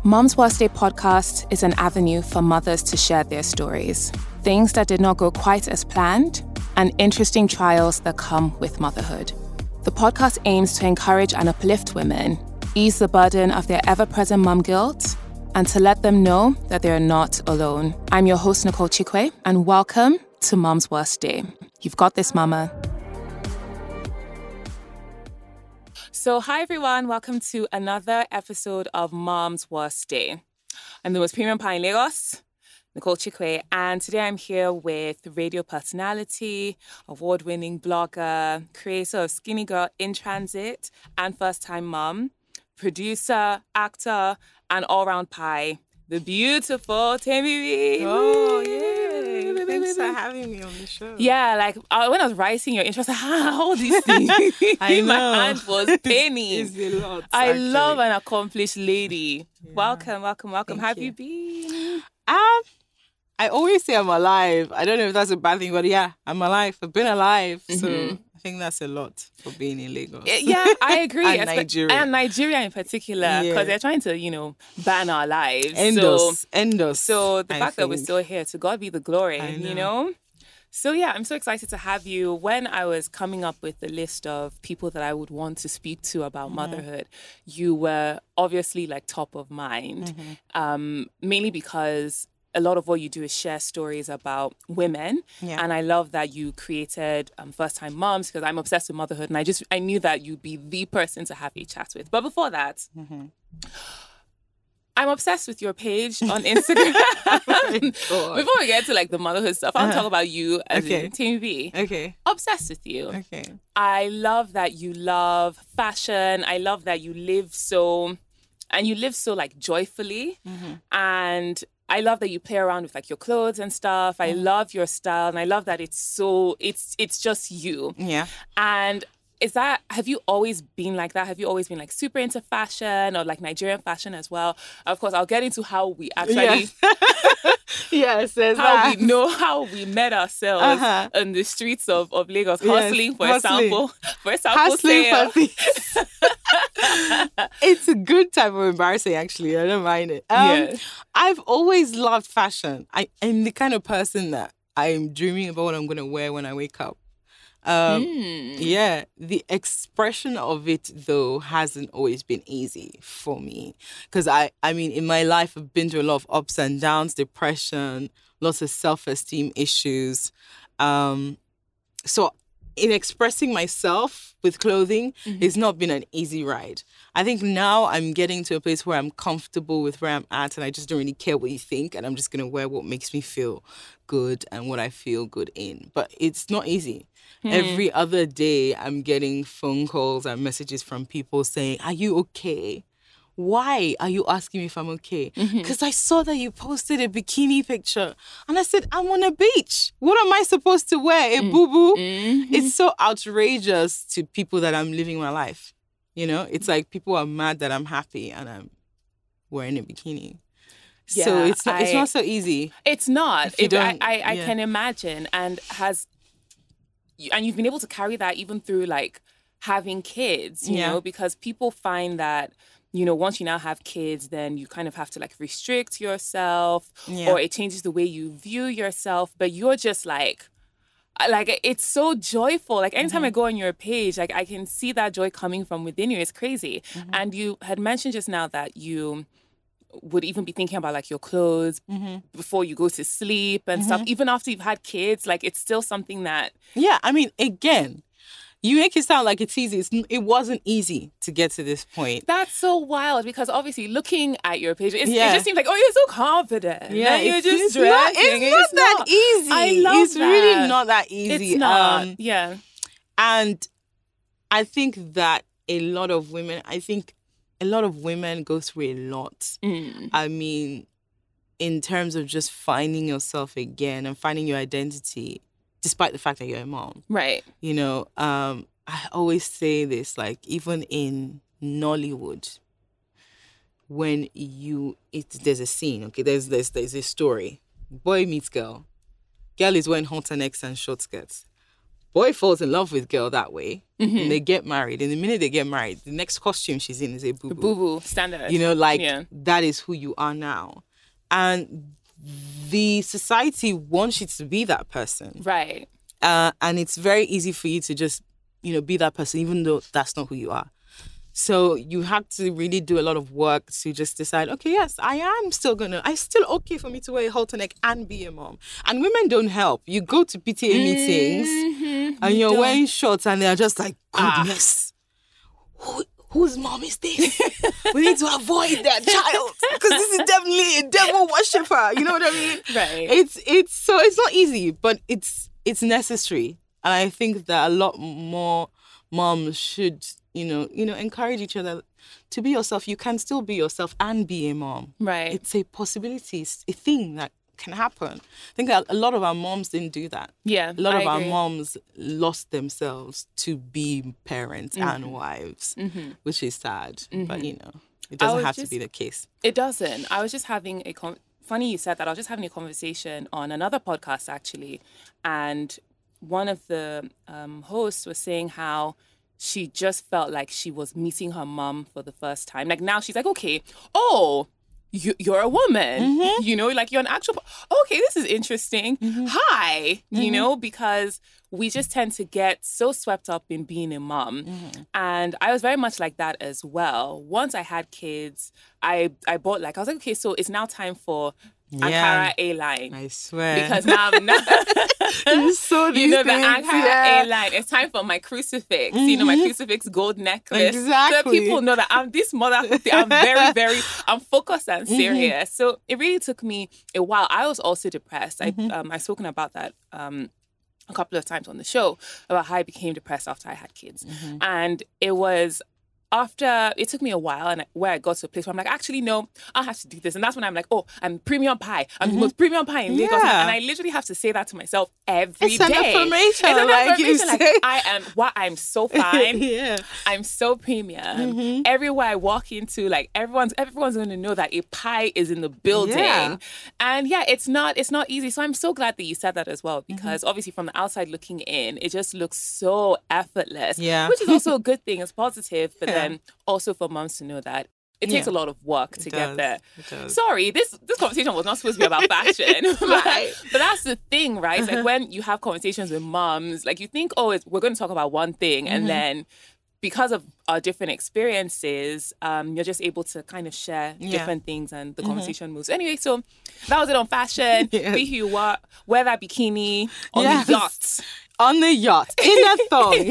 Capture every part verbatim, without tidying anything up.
Mom's Worst Day podcast is an avenue for mothers to share their stories, things that did not go quite as planned, and interesting trials that come with motherhood. The podcast aims to encourage and uplift women, ease the burden of their ever-present mom guilt, and to let them know that they are not alone. I'm your host, Nicole Chikwe, and welcome to Mom's Worst Day. You've got this, mama. So hi everyone, welcome to another episode of Mom's Worst Day. I'm the most premium pie in Lagos, Nicole Chikwe, and today I'm here with radio personality, award-winning blogger, creator of Skinny Girl in Transit and First Time Mom, producer, actor, and all-round pie, the beautiful Temi. Oh, yeah. Thanks for having me on the show. Yeah, like uh, when I was writing your intro, I was like, ah, how these things? I know. My hand was paining. It's a lot. I actually. love an accomplished lady. Yeah. Welcome, welcome, welcome. Thank How have you. you been? Um, I always say I'm alive. I don't know if that's a bad thing, but yeah, I'm alive. I've been alive. So Mhm. I think that's a lot for being in Lagos. Eh, Yeah, I agree. And Espe- Nigeria. And Nigeria in particular, because Yeah. they're trying to, you know, ban our lives. End so, us. End us. so the I fact that we're think. still here, to God be the glory, I you know. know? So yeah, I'm so excited to have you. When I was coming up with the list of people that I would want to speak to about Mm-hmm. motherhood, you were obviously like top of mind, Mm-hmm. um, mainly because a lot of what you do is share stories about women. Yeah. And I love that you created um, First Time Moms, because I'm obsessed with motherhood. And I just, I knew that you'd be the person to have a chat with. But before that, Mm-hmm. I'm obsessed with your page on Instagram. God. Before we get to like the motherhood stuff, I'll Uh-huh. talk about you as Okay. a T V. Okay. Obsessed with you. Okay. I love that you love fashion. I love that you live so, and you live so like joyfully. Mm-hmm. And I love that you play around with like your clothes and stuff. I Mm-hmm. love your style, and I love that it's so, it's it's just you. Yeah. And is that, have you always been like that? Have you always been like super into fashion or like Nigerian fashion as well? Of course, I'll get into how we actually, Yes. Yes, there's how that. we know how we met ourselves Uh-huh. on the streets of, of Lagos, Yes, hustling for hustling. a sample, for a sample Hustling sale. for things. It's a good type of embarrassing, actually. I don't mind it. Um, Yeah. I've always loved fashion. I am the kind of person that I'm dreaming about what I'm going to wear when I wake up. Um, Mm. Yeah, the expression of it, though, hasn't always been easy for me. Because, I, I mean, in my life, I've been through a lot of ups and downs, depression, lots of self-esteem issues. Um, so in expressing myself with clothing, Mm-hmm. it's not been an easy ride. I think now I'm getting to a place where I'm comfortable with where I'm at, and I just don't really care what you think, and I'm just going to wear what makes me feel good and what I feel good in. But it's not easy. Every other day, I'm getting phone calls and messages from people saying, "Are you okay? Why are you asking me if I'm okay?" Because I saw that you posted a bikini picture. And I said, I'm on a beach. What am I supposed to wear? A boo-boo? Mhm. It's so outrageous to people that I'm living my life. You know, it's like people are mad that I'm happy and I'm wearing a bikini. so Yeah, it's not, it's I- not so easy. It's not. If you It, I, don't- I, I yeah. can imagine. And has, and you've been able to carry that even through like having kids, you Yeah. know, because people find that, you know, once you now have kids, then you kind of have to like restrict yourself, Yeah. or it changes the way you view yourself. But you're just like, like it's so joyful. Like anytime I go on your page, like I can see that joy coming from within you. It's crazy. And you had mentioned just now that you would even be thinking about like your clothes before you go to sleep and stuff. Even after you've had kids, like it's still something that Yeah, I mean, again, you make it sound like it's easy. It's, n- it wasn't easy to get to this point. that's so wild, because obviously looking at your page, it's, Yeah. it just seems like, oh, you're so confident. Yeah, that you're it's, just it's not, dressing. it's not that easy. I love It's really that. not that easy. It's not. Um, yeah. And I think that a lot of women, I think a lot of women go through a lot. Mm. I mean, in terms of just finding yourself again and finding your identity, despite the fact that you're a mom. Right. You know, um, I always say this, like, even in Nollywood, when you, it, there's a scene, okay, there's, there's, there's a story. Boy meets girl. Girl is wearing halter necks and short skirts. boy falls in love with girl that way, Mm-hmm. and they get married. And the minute they get married, the next costume she's in is a boo-boo. Boo-boo, standard. You know, like, Yeah. that is who you are now. And the society wants you to be that person. Right. Uh, and it's very easy for you to just, you know, be that person, even though that's not who you are. So you have to really do a lot of work to just decide, okay, yes, I am still going to, it's still okay for me to wear a halter neck and be a mom. And women don't help. You go to P T A meetings Mm-hmm. and You you're don't. wearing shorts and they're just like, Ah. goodness, who, whose mom is this? We need to avoid that child because this is definitely a devil worshiper. You know what I mean? Right. It's, it's, so it's not easy, but it's, it's necessary. And I think that a lot more moms should, you know, you know, encourage each other to be yourself. You can still be yourself and be a mom. Right. It's a possibility. It's a thing that can happen. I think that a lot of our moms didn't do that. Yeah. A lot I of our agree. moms lost themselves to be parents and wives, Mm-hmm. which is sad. But, you know, it I doesn't was have to just- be the case. It doesn't. I was just having a con- funny you said that. I was just having a conversation on another podcast actually, and one of the um, hosts was saying how she just felt like she was meeting her mom for the first time. Like now she's like, okay, oh, you, you're a woman, Mm-hmm. you know, like you're an actual. Okay, this is interesting. Hi, you Mm-hmm. know, because we just tend to get so swept up in being a mom. Mm-hmm. And I was very much like that as well. Once I had kids, I I bought like, I was like, okay, so it's now time for Yeah. Ankara A-line. I swear. Because now, now you saw these you know, the things, Ankara yeah. A-line. It's time for my crucifix, you know, my crucifix gold necklace. So that Exactly. people know that I'm this mother, I'm very, very, I'm focused and serious. So it really took me a while. I was also depressed. I, um, I've spoken about that um, a couple of times on the show about how I became depressed after I had kids. And it was after, it took me a while and where I got to a place where I'm like, actually, no, I have to do this. And that's when I'm like, oh, I'm premium pie. I'm the most premium pie in Lagos. Yeah. And I literally have to say that to myself every day. It's an affirmation, It's an like you affirmation, like, say. I am, what, I'm so fine. yeah. I'm so premium. Mm-hmm. Everywhere I walk into, like everyone's everyone's going to know that a pie is in the building. Yeah. And yeah, it's not it's not easy. So I'm so glad that you said that as well, Mm-hmm. because obviously from the outside looking in, it just looks so effortless. Yeah. Which is also a good thing. It's positive, but Yeah. then also for moms to know that it takes Yeah. a lot of work to It get does. there. It does. Sorry, this this conversation was not supposed to be about fashion. but, Right. but that's the thing, right? It's like when you have conversations with moms, like you think, oh, it's, we're going to talk about one thing. Mm-hmm. And then because of our different experiences, um, you're just able to kind of share Yeah. different things and the conversation moves. Anyway, so that was it on fashion. Yes. Be who you are. Wear that bikini on Yes. the yacht. On the yacht, in a thong.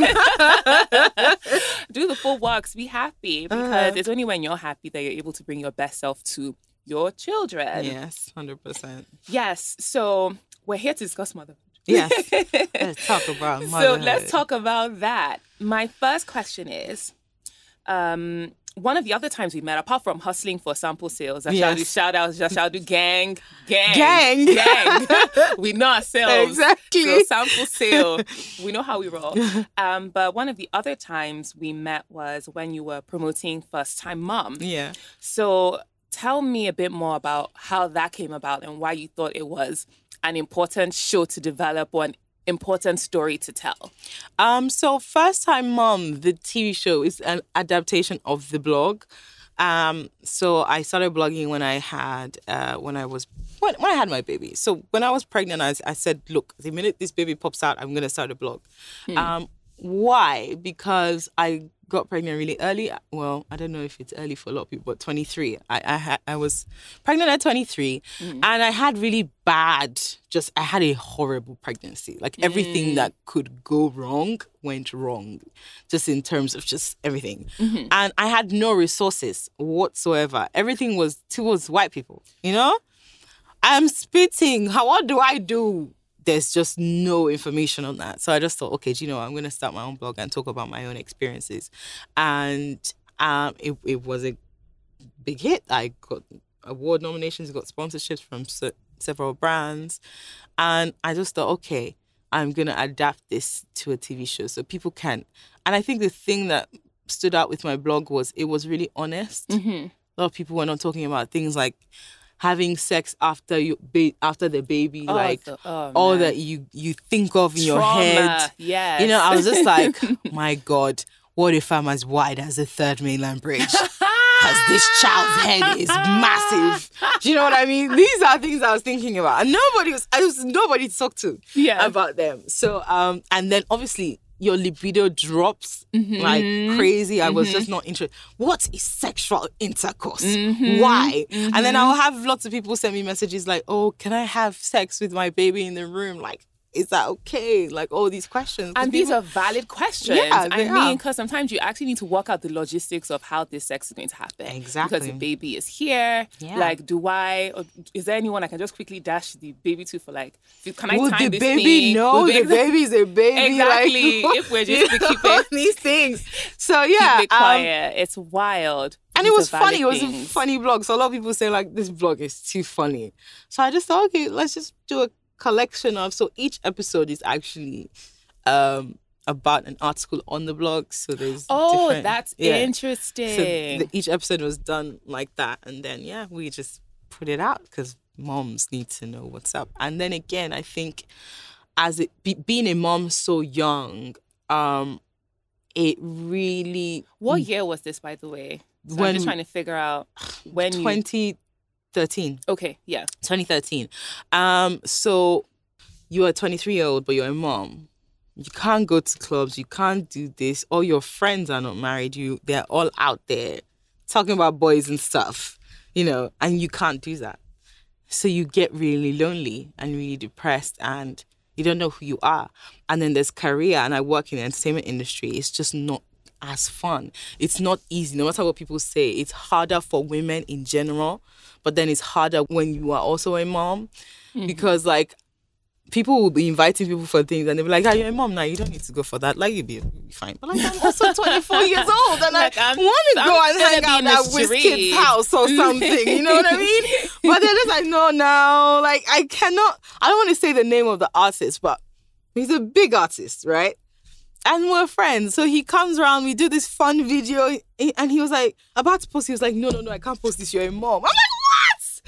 Do the full works. Be happy because Uh-huh. it's only when you're happy that you're able to bring your best self to your children. Yes, one hundred percent. Yes. So we're here to discuss motherhood. Yes. Let's talk about So motherhood. let's talk about that. My first question is, um, one of the other times we met, apart from hustling for sample sales, I shall do Yes. shout outs, I shall do gang, gang, Gang. gang. We know ourselves. Exactly. So sample sale, we know how we roll. Um, but one of the other times we met was when you were promoting First Time Mom. Yeah. So tell me a bit more about how that came about and why you thought it was an important show to develop or an important story to tell. Um, so First Time Mom, the T V show, is an adaptation of the blog. Um, so I started blogging when I had uh, when I was when, when I had my baby. So when I was pregnant, I, I said, look, the minute this baby pops out, I'm gonna start a blog. Um, why? Because I got pregnant really early. Well, I don't know if it's early for a lot of people, but twenty-three. I I, had, I was pregnant at twenty-three, and I had really bad. Just I had a horrible pregnancy. Like everything that could go wrong went wrong, just in terms of just everything. And I had no resources whatsoever. Everything was towards white people. You know, I'm spitting. How? What do I do? There's just no information on that. So I just thought, okay, do you know, I'm going to start my own blog and talk about my own experiences. And um, it, it was a big hit. I got award nominations, got sponsorships from se- several brands. And I just thought, okay, I'm going to adapt this to a T V show so people can. And I think the thing that stood out with my blog was it was really honest. Mm-hmm. A lot of people were not talking about things like having sex after you ba- after the baby, Oh, like the- oh, all man. that you you think of in your Trauma, head. yes. You know, I was just like, my God, what if I'm as wide as the third mainland bridge? Because this child's head is massive. Do you know what I mean? These are things I was thinking about, and nobody was. I was nobody to talk to Yeah. about them. So, um, and then obviously your libido drops like crazy. I was just not interested. What is sexual intercourse? Why? And then I'll have lots of people send me messages like, "Oh, can I have sex with my baby in the room?" Like, is that okay? Like all these questions. 'Cause And these people- are valid questions. Yeah, I they mean, are. because sometimes you actually need to work out the logistics of how this sex is going to happen. Exactly. Because the baby is here. Yeah. Like, do I, or is there anyone I can just quickly dash the baby to for like, can I Would time the this baby thing? know Would the baby's a baby? Exactly. Like, If we're just to keep it- these things. So yeah, Keep it um, quiet. It's wild. and it These was are valid funny. It was a things. funny vlog. So a lot of people say like this vlog is too funny. So I just thought, okay, let's just do a collection of. So each episode is actually um about an article on the blog. So there's Oh, different- that's yeah. interesting. So the, each episode was done like that, and then yeah, we just put it out because moms need to know what's up. And then again, I think as it be, being a mom so young, um, it really What year was this, by the way? So I'm When- just trying to figure out when you... twenty thirteen. Okay, yeah. twenty thirteen. Um, so you're a twenty-three year old, but you're a mom. You can't go to clubs. You can't do this. All your friends are not married. You, they're all out there talking about boys and stuff, you know, and you can't do that. So you get really lonely and really depressed, and you don't know who you are. And then there's career, and I work in the entertainment industry. It's just not as fun. It's not easy. No matter what people say, it's harder for women in general, but then it's harder when you are also a mom because like people will be inviting people for things and they'll be like, "Ah, you're a mom now. You don't need to go for that. Like, you'll be, you'll be fine." But like, I'm also twenty-four years old and Like, I I'm- want to I'm go and gonna hang be out in at the Wizkid's street. house or something. You know what I mean? But they're just like, no, no. Like, I cannot, I don't want to say the name of the artist, but he's a big artist, right? And we're friends. So he comes around, we do this fun video, and he was like, about to post, he was like, no, no, no, I can't post this. You're a mom. I'm like, what?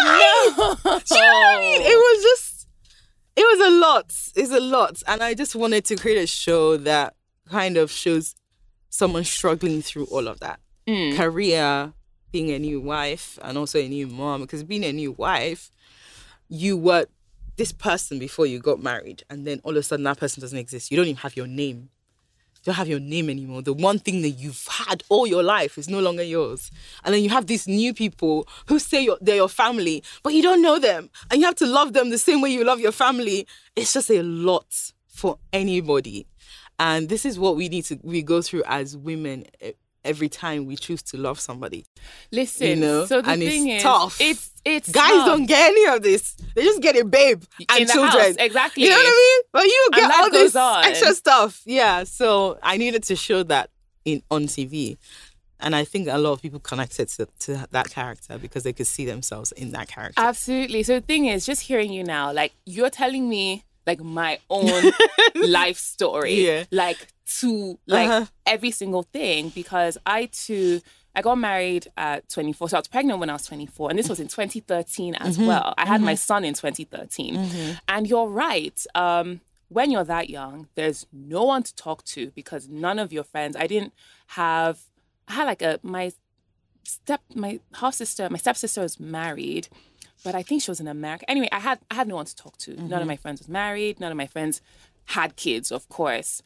Oh, no. Do you know what I mean? It was just, it was a lot. It's a lot. And I just wanted to create a show that kind of shows someone struggling through all of that. Mm. Career, being a new wife, and also a new mom. Because being a new wife, you were this person before you got married, and then all of a sudden that person doesn't exist. You don't even have your name. You don't have your name anymore. The one thing that you've had all your life is no longer yours. And then you have these new people who say you're, they're your family, but you don't know them. And you have to love them the same way you love your family. It's just a lot for anybody. And this is what we need to, we go through as women every time we choose to love somebody. Listen, You know? so the And it's thing is, tough. it's it's Guys tough. don't get any of this. They just get a babe and In the children. house, exactly. You know what I mean? But you And get life all this goes on. extra stuff. Yeah. So I needed to show that in on T V. And I think a lot of people connected to, to that character because they could see themselves in that character. Absolutely. So the thing is, just hearing you now, like you're telling me like my own life story, Yeah. like to like Uh-huh. every single thing, because I too I got married at twenty-four, so I was pregnant when I was twenty-four, and this was in twenty thirteen as Mm-hmm. well. I had my son in twenty thirteen, and you're right. Um, when you're that young, there's no one to talk to because none of your friends. I didn't have. I had like a my step my half sister, my stepsister was married, but I think she was in America. Anyway, I had I had no one to talk to. None of my friends was married. None of my friends had kids, of course.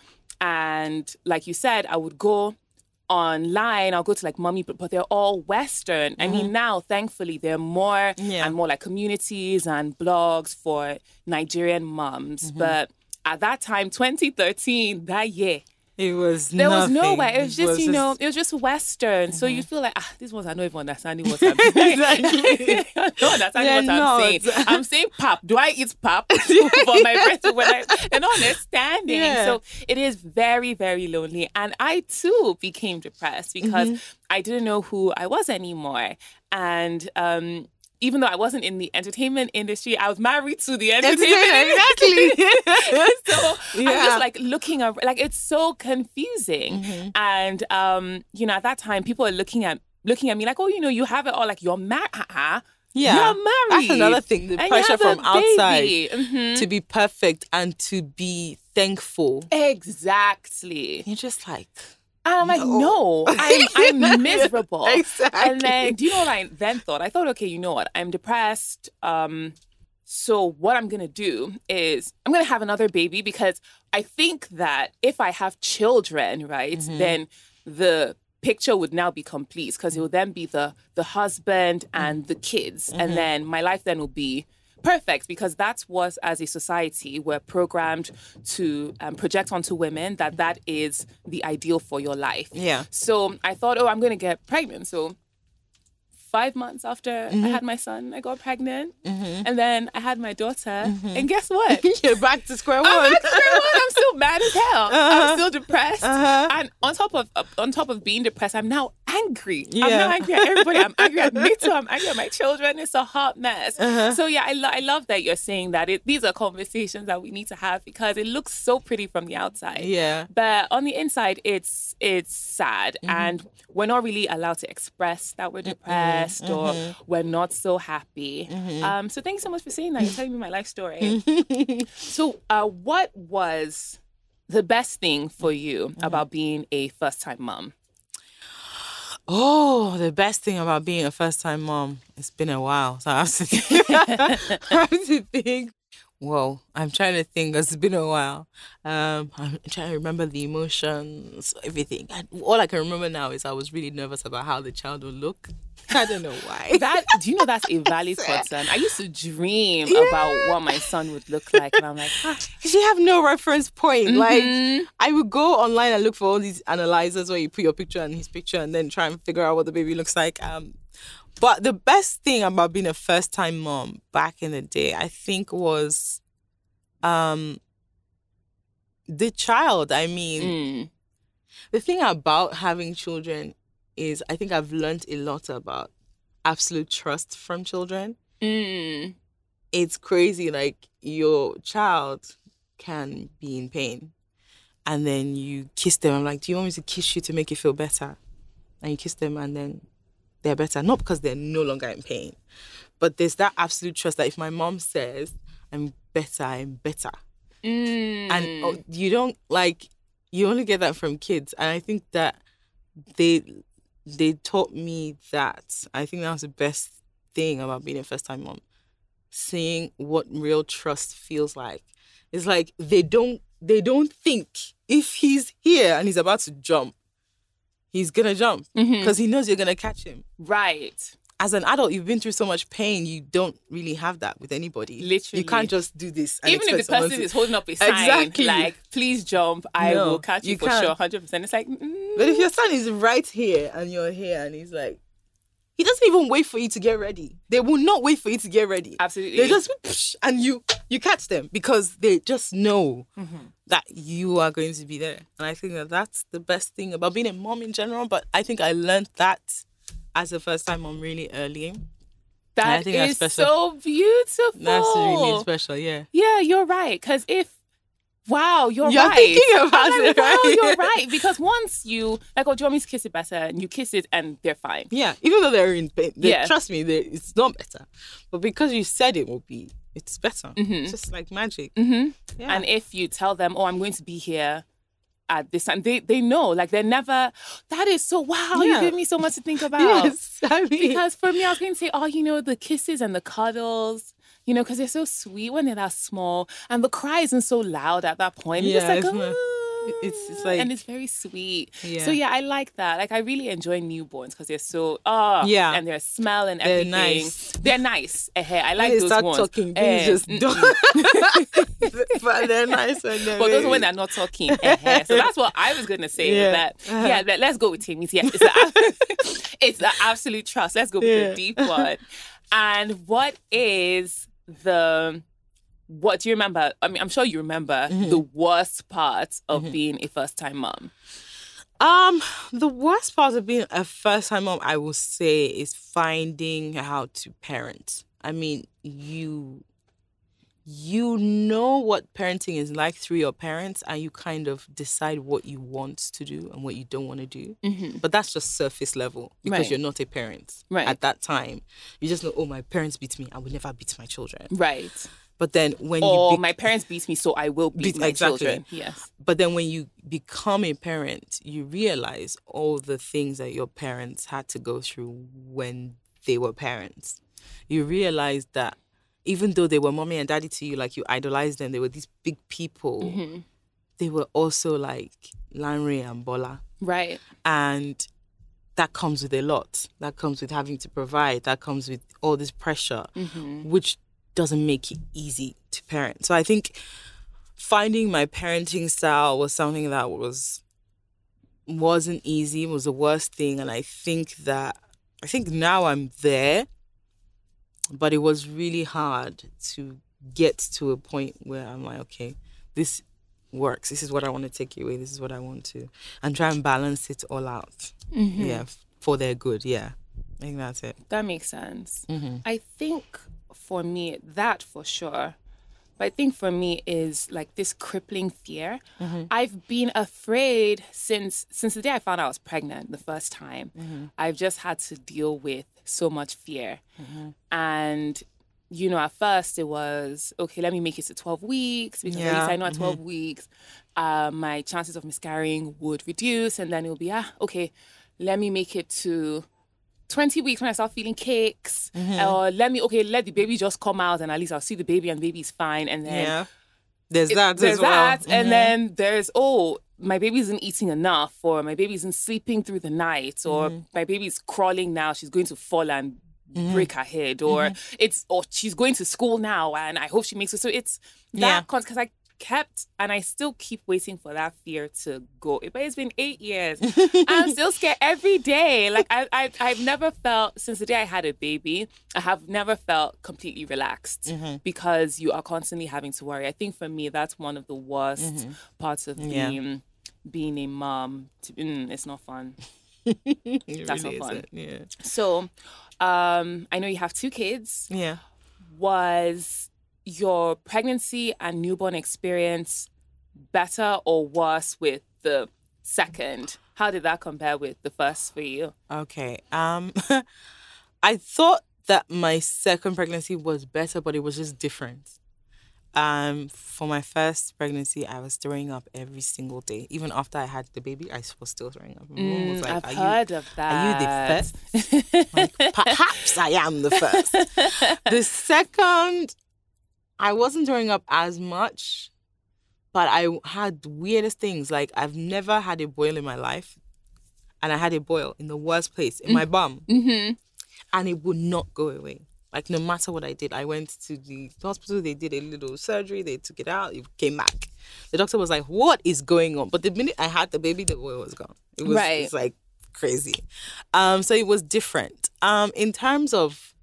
And like you said, I would go online. I'll go to like Mummy, but, but they're all Western. I mean, now thankfully there are more Yeah. and more like communities and blogs for Nigerian moms. But at that time, twenty thirteen, that year, It was there was nothing. nowhere. It was just, you know, it was just Western. So you feel like, ah, these ones are not even understanding what I'm saying. Exactly. no understanding They're what I'm not. saying. I'm saying pap. Do I eat pap for my breast? When I, they're not understanding. Yeah. So it is very, very lonely. And I too became depressed because I didn't know who I was anymore. And um, even though I wasn't in the entertainment industry, I was married to the entertainment industry. Exactly. So I'm Yeah. just like looking at, like, it's so confusing. And, um, you know, at that time, people are looking at, looking at me like, oh, you know, you have it all, like you're married. Uh-uh. Yeah. You're married. That's another thing. The and pressure from outside mm-hmm. to be perfect and to be thankful. Exactly. You're just like... And I'm like, no, I'm, I'm miserable. Exactly. And then, do you know what I then thought? I thought, okay, you know what? I'm depressed. Um, so what I'm going to do is I'm going to have another baby because I think that if I have children, right, mm-hmm. then the picture would now be complete because it will then be the, the husband and the kids. Mm-hmm. And then my life then will be perfect because that's what, as a society, we're programmed to um, project onto women that that is the ideal for your life. Yeah. So I thought, oh, I'm going to get pregnant. So five months after mm-hmm. I had my son, I got pregnant. Mm-hmm. And then I had my daughter. Mm-hmm. And guess what? You're back to square one. I'm back to square one. I'm still mad as hell. Uh-huh. I'm still depressed. Uh-huh. And on top of uh, on top of being depressed, I'm now angry. Yeah. I'm now angry at everybody. I'm angry at me too. I'm angry at my children. It's a hot mess. Uh-huh. So yeah, I, lo- I love that you're saying that. It, these are conversations that we need to have because it looks so pretty from the outside. Yeah. But on the inside, it's it's sad. Mm-hmm. And we're not really allowed to express that we're depressed. Mm-hmm. Or mm-hmm. we're not so happy. Mm-hmm. Um, so thanks so much for saying that. You're telling me my life story. So uh, what was the best thing for you mm-hmm. about being a first-time mom? Oh, the best thing about being a first-time mom. It's been a while. So I have to think. I have to think. Whoa, I'm trying to think. It's been a while. Um, I'm trying to remember the emotions, everything. And all I can remember now is I was really nervous about how the child would look. I don't know why. That do you know that's a valid concern? I used to dream yeah. about what my son would look like, and I'm like, ah. you have no reference point. Mm-hmm. Like I would go online and look for all these analyzers where you put your picture and his picture, and then try and figure out what the baby looks like. Um, but the best thing about being a first-time mom back in the day, I think, was um the child. I mean, mm. the thing about having children is I think I've learned a lot about absolute trust from children. Mm. It's crazy. Like your child can be in pain and then you kiss them. I'm like, do you want me to kiss you to make you feel better? And you kiss them and then they're better. Not because they're no longer in pain, but there's that absolute trust that if my mom says I'm better, I'm better. Mm. And oh, you don't like, you only get that from kids. And I think that they... they taught me that. I think that was the best thing about being a first-time mom. Seeing what real trust feels like. It's like they don't they don't think if he's here and he's about to jump, he's gonna jump because mm-hmm. he knows you're gonna catch him. Right. As an adult, you've been through so much pain, you don't really have that with anybody. Literally. You can't just do this. And even if the person to... is holding up a sign, exactly. like, please jump, I no, will catch you, you for can't. sure, one hundred percent. It's like... Mm. But if your son is right here and you're here and he's like... He doesn't even wait for you to get ready. They will not wait for you to get ready. Absolutely. They just... Psh, and you you catch them because they just know mm-hmm. that you are going to be there. And I think that that's the best thing about being a mom in general. But I think I learned that as a first-time mom really early. That is so beautiful. That's really special, yeah. Yeah, you're right. Because if, wow, you're, you're right. Thinking about I'm like, it, right? wow, you're right. Because once you, like, oh, do you want me to kiss it better? And you kiss it and they're fine. Yeah, even though they're in pain. They, yeah. Trust me, it's not better. But because you said it will be, it's better. Mm-hmm. It's just like magic. Mm-hmm. Yeah. And if you tell them, oh, I'm going to be here at this time, they they know, like they're never, that is so, wow, yeah. you give me so much to think about. Yes, I mean. Because for me, I was going to say, oh, you know, the kisses and the cuddles, you know, because they're so sweet when they're that small, and the cry isn't so loud at that point. Yeah, it's like, it's, oh, more, it's, it's like, and it's very sweet. Yeah. So yeah, I like that. Like I really enjoy newborns because they're so, oh, yeah, and their smell and they're everything. Nice. They're nice. Uh, I like when they those start ones. talking, things uh, just don't. But they're nice and they're But those very... when they're not talking. Uh, so that's what I was gonna say. Yeah, that, uh-huh. yeah that, let's go with Timmy's. Yeah, it's the, it's the absolute trust. Let's go with yeah. the deep one. And what is the... What do you remember? I mean, I'm sure you remember mm-hmm. the worst part of mm-hmm. being a first-time mom. Um, the worst part of being a first-time mom, I will say, is finding how to parent. I mean, you you know what parenting is like through your parents, and you kind of decide what you want to do and what you don't want to do. Mm-hmm. But that's just surface level because Right. you're not a parent. Right. At that time, you just know, oh, my parents beat me. I would never beat my children. Right. But then when Or you... Be- my parents beat me, so I will beat, Beat- my exactly. children. Yes. but then when you become a parent, you realize all the things that your parents had to go through when they were parents. You realize that even though they were mommy and daddy to you, like you idolized them, they were these big people. Mm-hmm. They were also like Lanre and Bola. Right. And that comes with a lot. That comes with having to provide. That comes with all this pressure, Mm-hmm. which doesn't make it easy to parent. So I think finding my parenting style was something that was wasn't easy, was the worst thing. And I think that I think now I'm there, but it was really hard to get to a point where I'm like, okay, this works. This is what I want to take away. This is what I want to, and try and balance it all out. Mm-hmm. Yeah, for their good. Yeah, I think that's it. That makes sense. Mm-hmm. I think for me, that for sure. But I think for me is like this crippling fear. Mm-hmm. I've been afraid since since the day I found out I was pregnant the first time. Mm-hmm. I've just had to deal with so much fear. Mm-hmm. And, you know, at first it was, okay, let me make it to twelve weeks. Because at Yeah. least I know at twelve weeks, uh, my chances of miscarrying would reduce. And then it will be, ah, okay, let me make it to twenty weeks when I start feeling cakes. Or let me, okay, let the baby just come out and at least I'll see the baby and the baby's fine. And then Yeah, there's it- that there's as well. that. And Mhm. then there's, oh, my baby isn't eating enough, or my baby isn't sleeping through the night, or Mm-hmm. my baby's crawling now, she's going to fall and break her head, or Mm-hmm. it's, or she's going to school now and I hope she makes it. So it's Yeah. that, because I kept, and I still keep waiting for that fear to go. But it's been eight years. I'm still scared every day. Like I, I, I've never felt, since the day I had a baby, I have never felt completely relaxed Mm-hmm. because you are constantly having to worry. I think for me, that's one of the worst parts of Mm-hmm. Yeah. being, being a mom. To, mm, it's not fun. It That's really not fun. isn't. Yeah. So um, I know you have two kids. Yeah. Was your pregnancy and newborn experience better or worse with the second? How did that compare with the first for you? Okay. Um, I thought that my second pregnancy was better, but it was just different. Um, for my first pregnancy, I was throwing up every single day. Even after I had the baby, I was still throwing up. My mom was Mm, like, I've "Are you heard of Are you that. the first? Like, perhaps I am the first. The second, I wasn't throwing up as much, but I had the weirdest things. Like, I've never had a boil in my life. And I had a boil in the worst place, in my bum. Mm-hmm. And it would not go away. Like, no matter what I did, I went to the hospital, they did a little surgery, they took it out, it came back. The doctor was like, what is going on? But the minute I had the baby, the boil was gone. It was Right. it's like crazy. Um, so it was different. Um, in terms of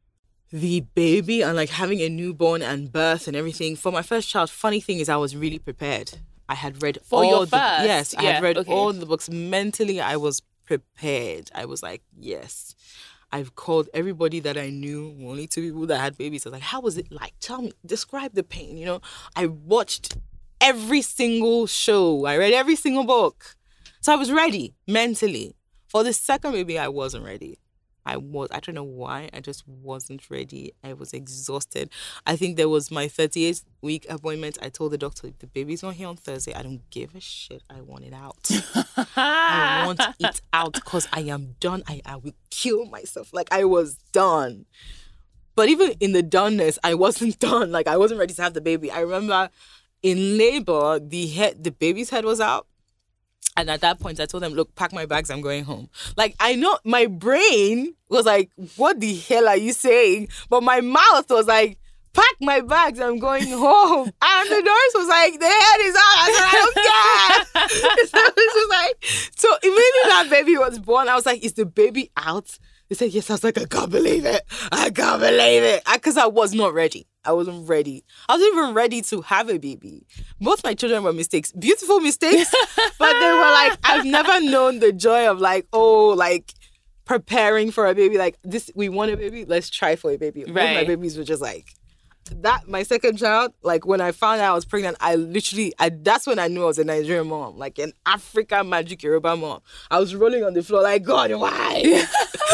the baby and like having a newborn and birth and everything, for my first child, funny thing is I was really prepared. I had read For all your the first? yes, I Yeah, had read okay. all the books. Mentally, I was prepared. I was like, yes. I've called everybody that I knew, only two people that had babies. I was like, how was it like? Tell me, describe the pain, you know? I watched every single show. I read every single book. So I was ready mentally. For the second baby, I wasn't ready. I was, I don't know why, I just wasn't ready. I was exhausted. I think there was my thirty-eighth week appointment. I told the doctor, if the baby's not here on Thursday, I don't give a shit. I want it out. I want it out because I am done. I, I will kill myself. Like, I was done. But even in the doneness, I wasn't done. Like, I wasn't ready to have the baby. I remember in labor, the head, the baby's head was out. And at that point, I told them, look, pack my bags, I'm going home. Like, I know my brain was like, what the hell are you saying? But my mouth was like, pack my bags, I'm going home. And the nurse was like, the head is out. I said, I don't care. So it was just like, so immediately that baby was born, I was like, is the baby out? They said, yes. I was like, I can't believe it. I can't believe it. Because I, I was not ready. I wasn't ready. I wasn't even ready to have a baby. Both my children were mistakes. Beautiful mistakes. But they were like, I've never known the joy of like, oh, like preparing for a baby. Like, this, we want a baby. Let's try for a baby. Both my Right. babies were just like, that my second child, like when I found out I was pregnant, I literally, I that's when I knew I was a Nigerian mom, like an African magic Yoruba mom. I was rolling on the floor like, God, why?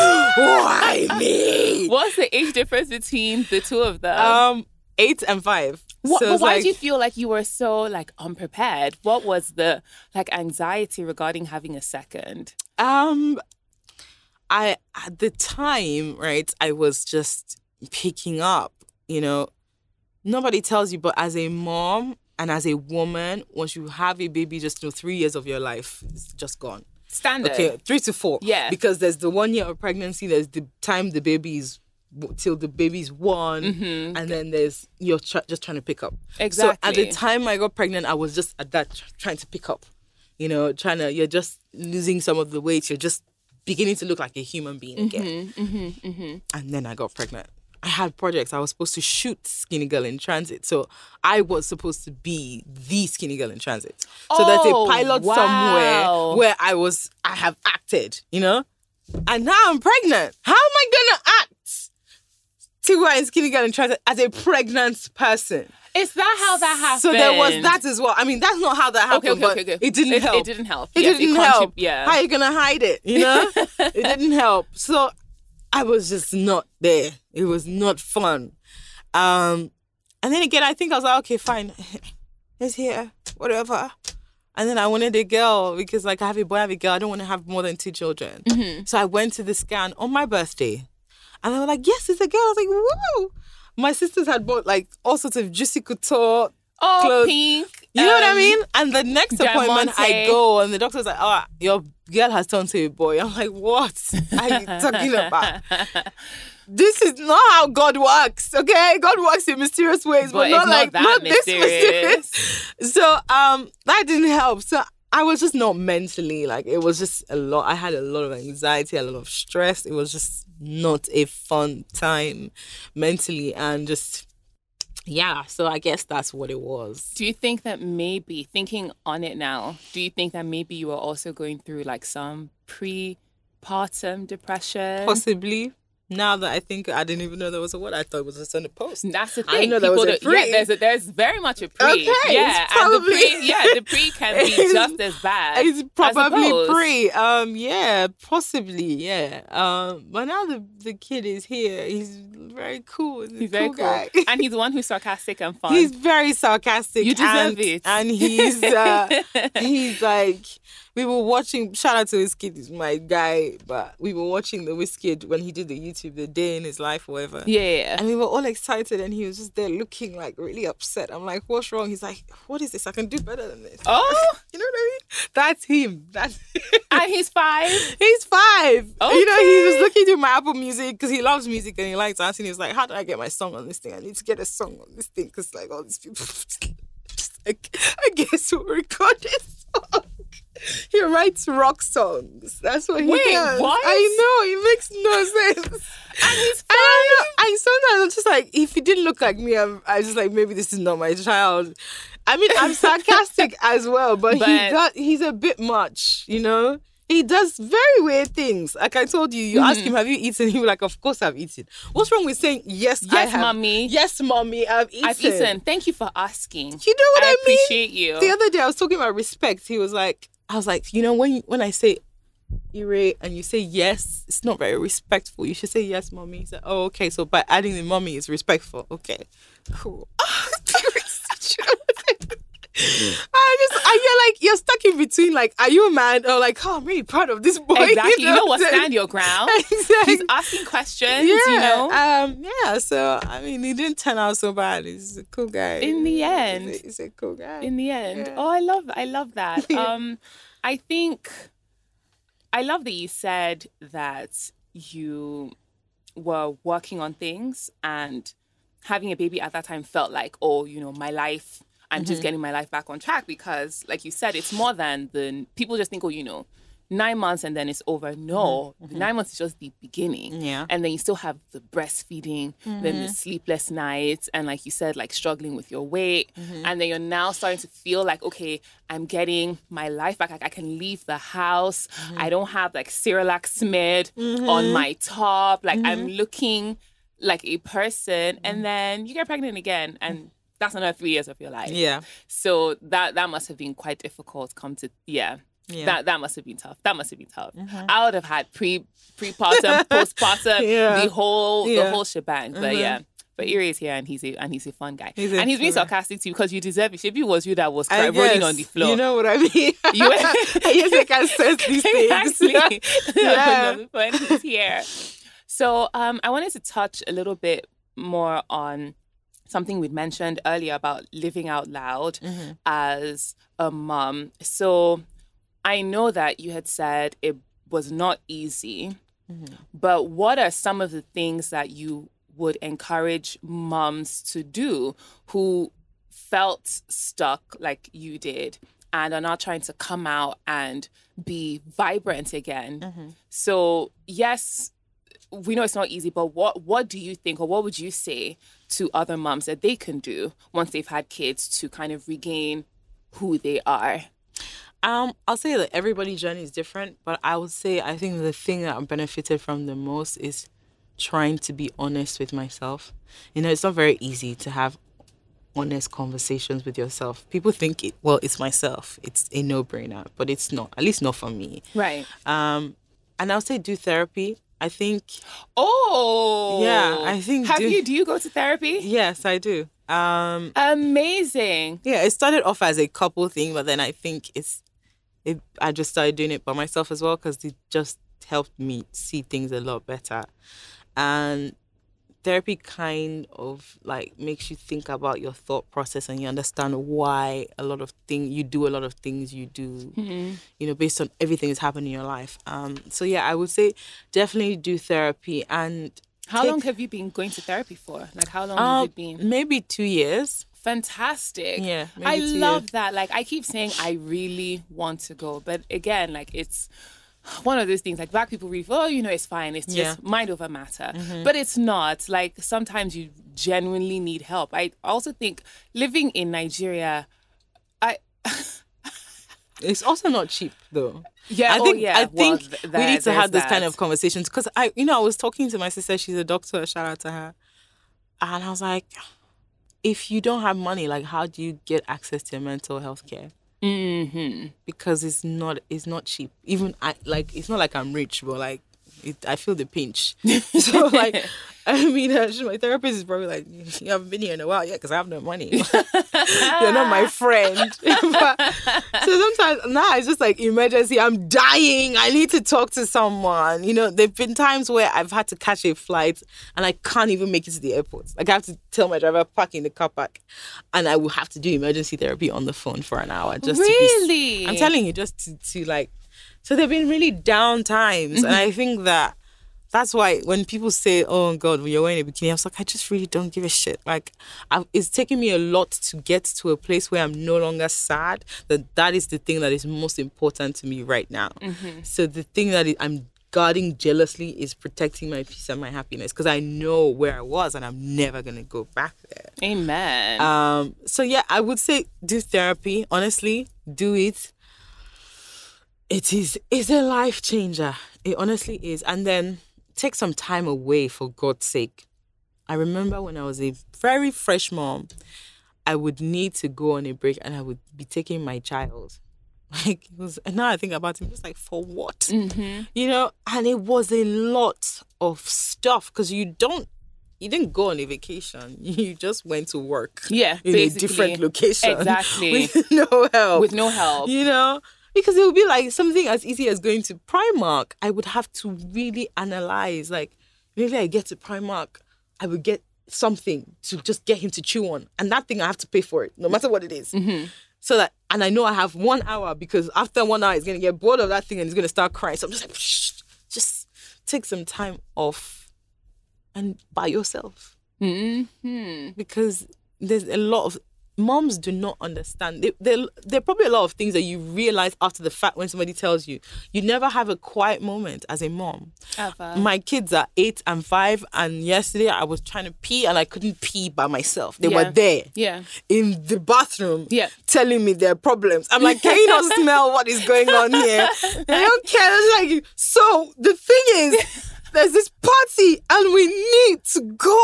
Why me? What's the age difference between the two of them? Um, eight and five. What, so but why like, did you feel like you were so like unprepared? What was the like anxiety regarding having a second? Um, I at the time, right, I was just picking up, you know. Nobody tells you, but as a mom and as a woman, once you have a baby, just you know, three years of your life is just gone. Standard. Okay, three to four. Yeah. Because there's the one year of pregnancy, there's the time the baby's till the baby's one, Mm-hmm. and then there's you're tr- just trying to pick up. Exactly. So at the time I got pregnant, I was just at that tr- trying to pick up. You know, trying to, you're just losing some of the weight. You're just beginning to look like a human being again. Mm-hmm, mm-hmm, mm-hmm. And then I got pregnant. I had projects. I was supposed to shoot Skinny Girl in Transit. So I was supposed to be the Skinny Girl in Transit. So Oh, there's a pilot wow. somewhere where I was, I have acted, you know? And now I'm pregnant. How am I going to act Tiwa in Skinny Girl in Transit as a pregnant person? Is that how that happened? So there was that as well. I mean, that's not how that happened, Okay, okay, but okay, okay. it didn't It- help. it didn't help. It Yes, it didn't contrib- help. yeah. How are you going to hide it, you know? It didn't help. So I was just not there. It was not fun. Um, and then again, I think I was like, okay, fine. It's here, whatever. And then I wanted a girl because, like, I have a boy, I have a girl. I don't want to have more than two children. Mm-hmm. So I went to the scan on my birthday. And they were like, yes, it's a girl. I was like, whoa. My sisters had bought, like, all sorts of Juicy Couture Oh, clothes. pink. You know what I um, mean? And the next appointment I Diamante. go and the doctor's like, oh, your girl has turned to a boy. I'm like, what are you talking about? This is not how God works, okay? God works in mysterious ways, but, But not it's not like that not this mysterious. mysterious. So um, that didn't help. So I was just not mentally, like, it was just a lot. I had a lot of anxiety, a lot of stress. It was just not a fun time mentally, and just, yeah, so I guess that's what it was. Do you think that maybe, thinking on it now, do you think that maybe you were also going through like some pre-partum depression? Possibly. Now that I think, I didn't even know there was a word. I thought it was just on the post. That's the I thing. didn't know there was a don't- pre. Yeah, there's, a, there's very much a pre. Okay, yeah, it's and the probably- pre, yeah, the pre can be It's- just as bad. It's I probably suppose. pre. Um, yeah, possibly, yeah. Um, but now the the kid is here. He's very cool. He's, a He's very cool cool, guy. and he's the one who's sarcastic and fun. He's very sarcastic. You deserve and, it. And he's uh, he's like, we were watching. Shout out to Wizkid, he's my guy. But we were watching the Wizkid when he did the YouTube, the day in his life, or whatever. yeah. And we were all excited, and he was just there looking like really upset. I'm like, what's wrong? He's like, what is this? I can do better than this. Oh, You know what I mean? That's him. That's and he's five. He's five. You know, he was Okay. looking through my Apple Music because he loves music and he likes dancing. He was like, how do I get my song on this thing? I need to get a song on this thing because, like, all these people. Just like, I guess we'll record this song. He writes rock songs. That's what he Wait, does. what? I know. It makes no sense. And he's I don't know. I sometimes I'm just like, if he didn't look like me, I'm I just like, maybe this is not my child. I mean, I'm sarcastic as well, but, But- he does, he's a bit much, you know? He does very weird things. Like I told you, you ask him, have you eaten? He was like, of course I've eaten. What's wrong with saying, yes, I Yes, have. mommy. Yes, mommy, I've eaten. I've eaten. Thank you for asking. You know what I, I mean? appreciate you. The other day, I was talking about respect. He was like, I was like, you know, when when I say Ire and you say yes, it's not very respectful. You should say yes, mommy. He said, oh, okay. So by adding the mommy is respectful. Okay, cool. I just, I, you're like, you're stuck in between. Like, are you a man or like, oh, I'm really proud of this boy. Exactly. You know what what? I'm saying? Stand your ground. Exactly. He's asking questions, Yeah, you know. um, yeah. So I mean, he didn't turn out so bad. He's a cool guy. In the end. he's a, he's a cool guy. In the end. Yeah. Oh, I love I love that. Um I think I love that you said that you were working on things and having a baby at that time felt like, oh, you know, my life, I'm just getting my life back on track because, like you said, it's more than the people just think, oh, you know, nine months and then it's over. No, the nine months is just the beginning. Yeah. And then you still have the breastfeeding, then the sleepless nights, and like you said, like struggling with your weight. And then you're now starting to feel like, okay, I'm getting my life back. Like I can leave the house. I don't have like Cerelac smeared on my top. Like I'm looking like a person, and then you get pregnant again, and that's another three years of your life. Yeah. So that that must have been quite difficult. Come to yeah. Yeah. That that must have been tough. That must have been tough. Mm-hmm. I would have had pre prepartum, postpartum, yeah. the whole yeah. the whole shebang. But mm-hmm. yeah. But Iri is here, and he's a and he's a fun guy. He's and he's being fun. sarcastic too, because you deserve it. If it was you that was I rolling guess, on the floor, you know what I mean. You yes, I can sense these things. Exactly. yeah. no, no, but he's here. So um, I wanted to touch a little bit more on something we'd mentioned earlier about living out loud mm-hmm. as a mom. So I know that you had said it was not easy, mm-hmm. but what are some of the things that you would encourage moms to do who felt stuck like you did and are now trying to come out and be vibrant again? Mm-hmm. So yes, we know it's not easy, but what what do you think, or what would you say to other moms that they can do once they've had kids to kind of regain who they are? Um, I'll say that everybody's journey is different, but I would say I think the thing that I benefited from the most is trying to be honest with myself. You know, it's not very easy to have honest conversations with yourself. People think, it, well, it's myself. It's a no-brainer, but it's not, at least not for me. Right. Um, and I'll say do therapy. I think... Oh! Yeah, I think... Have do, you, do you go to therapy? Yes, I do. Um, Amazing. Yeah, it started off as a couple thing, but then I think it's... It, I just started doing it by myself as well because it just helped me see things a lot better. And therapy kind of like makes you think about your thought process, and you understand why a lot of things you do a lot of things you do, mm-hmm. you know, based on everything that's happened in your life. Um, so yeah, I would say definitely do therapy. And how take, long have you been going to therapy for? Like how long um, has it been? Maybe two years. Fantastic. Yeah, I love years. that. Like I keep saying I really want to go, but again, like it's one of those things, like black people really, oh, you know, it's fine. It's just yeah. mind over matter. Mm-hmm. But it's not. Like sometimes you genuinely need help. I also think living in Nigeria, I... it's also not cheap though. Yeah, I think, oh, yeah. I think well, th- we need to have this that. kind of conversations because I, you know, I was talking to my sister. She's a doctor. Shout out to her. And I was like, if you don't have money, like, how do you get access to mental health care? Mm-hmm. Because it's not it's not cheap. Even I like it's not like I'm rich, but like it, I feel the pinch. So like I mean, uh, my therapist is probably like, you haven't been here in a while, yeah, because I have no money. You're not my friend. But, so sometimes now it's just like emergency. I'm dying. I need to talk to someone. You know, there've been times where I've had to catch a flight and I can't even make it to the airport. Like I have to tell my driver park in the car park, and I will have to do emergency therapy on the phone for an hour just really? to be. I'm telling you, just to, to like. So they've been really down times, mm-hmm. and I think that. That's why when people say, oh, God, when you're wearing a bikini, I was like, I just really don't give a shit. Like, I've, it's taken me a lot to get to a place where I'm no longer sad. That that is the thing that is most important to me right now. Mm-hmm. So the thing that is, I'm guarding jealously is protecting my peace and my happiness, because I know where I was and I'm never going to go back there. Amen. Um. So, yeah, I would say do therapy. Honestly, do it. It is it's a life changer. It honestly is. And then... take some time away, for God's sake. I remember when I was a very fresh mom, I would need to go on a break and I would be taking my child. Like, it was, and now I think about it, it was like, for what? Mm-hmm. You know, and it was a lot of stuff because you don't, you didn't go on a vacation. You just went to work. Yeah, in basically. a different location. Exactly. With no help. With no help. You know? Because it would be like something as easy as going to Primark. I would have to really analyze. Like, maybe I get to Primark, I would get something to just get him to chew on. And that thing, I have to pay for it, no matter what it is. Mm-hmm. So that, and I know I have one hour, because after one hour, he's going to get bored of that thing and he's going to start crying. So I'm just like, Psh, just take some time off and by yourself. Mm-hmm. Because there's a lot of... Moms do not understand. There, there, there are probably a lot of things that you realize after the fact when somebody tells you. You never have a quiet moment as a mom. Ever. My kids are eight and five, and yesterday I was trying to pee and I couldn't pee by myself. They yeah. were there yeah. in the bathroom yeah. telling me their problems. I'm like, can you not smell what is going on here? I don't care. I was like, so the thing is... there's this party and we need to go.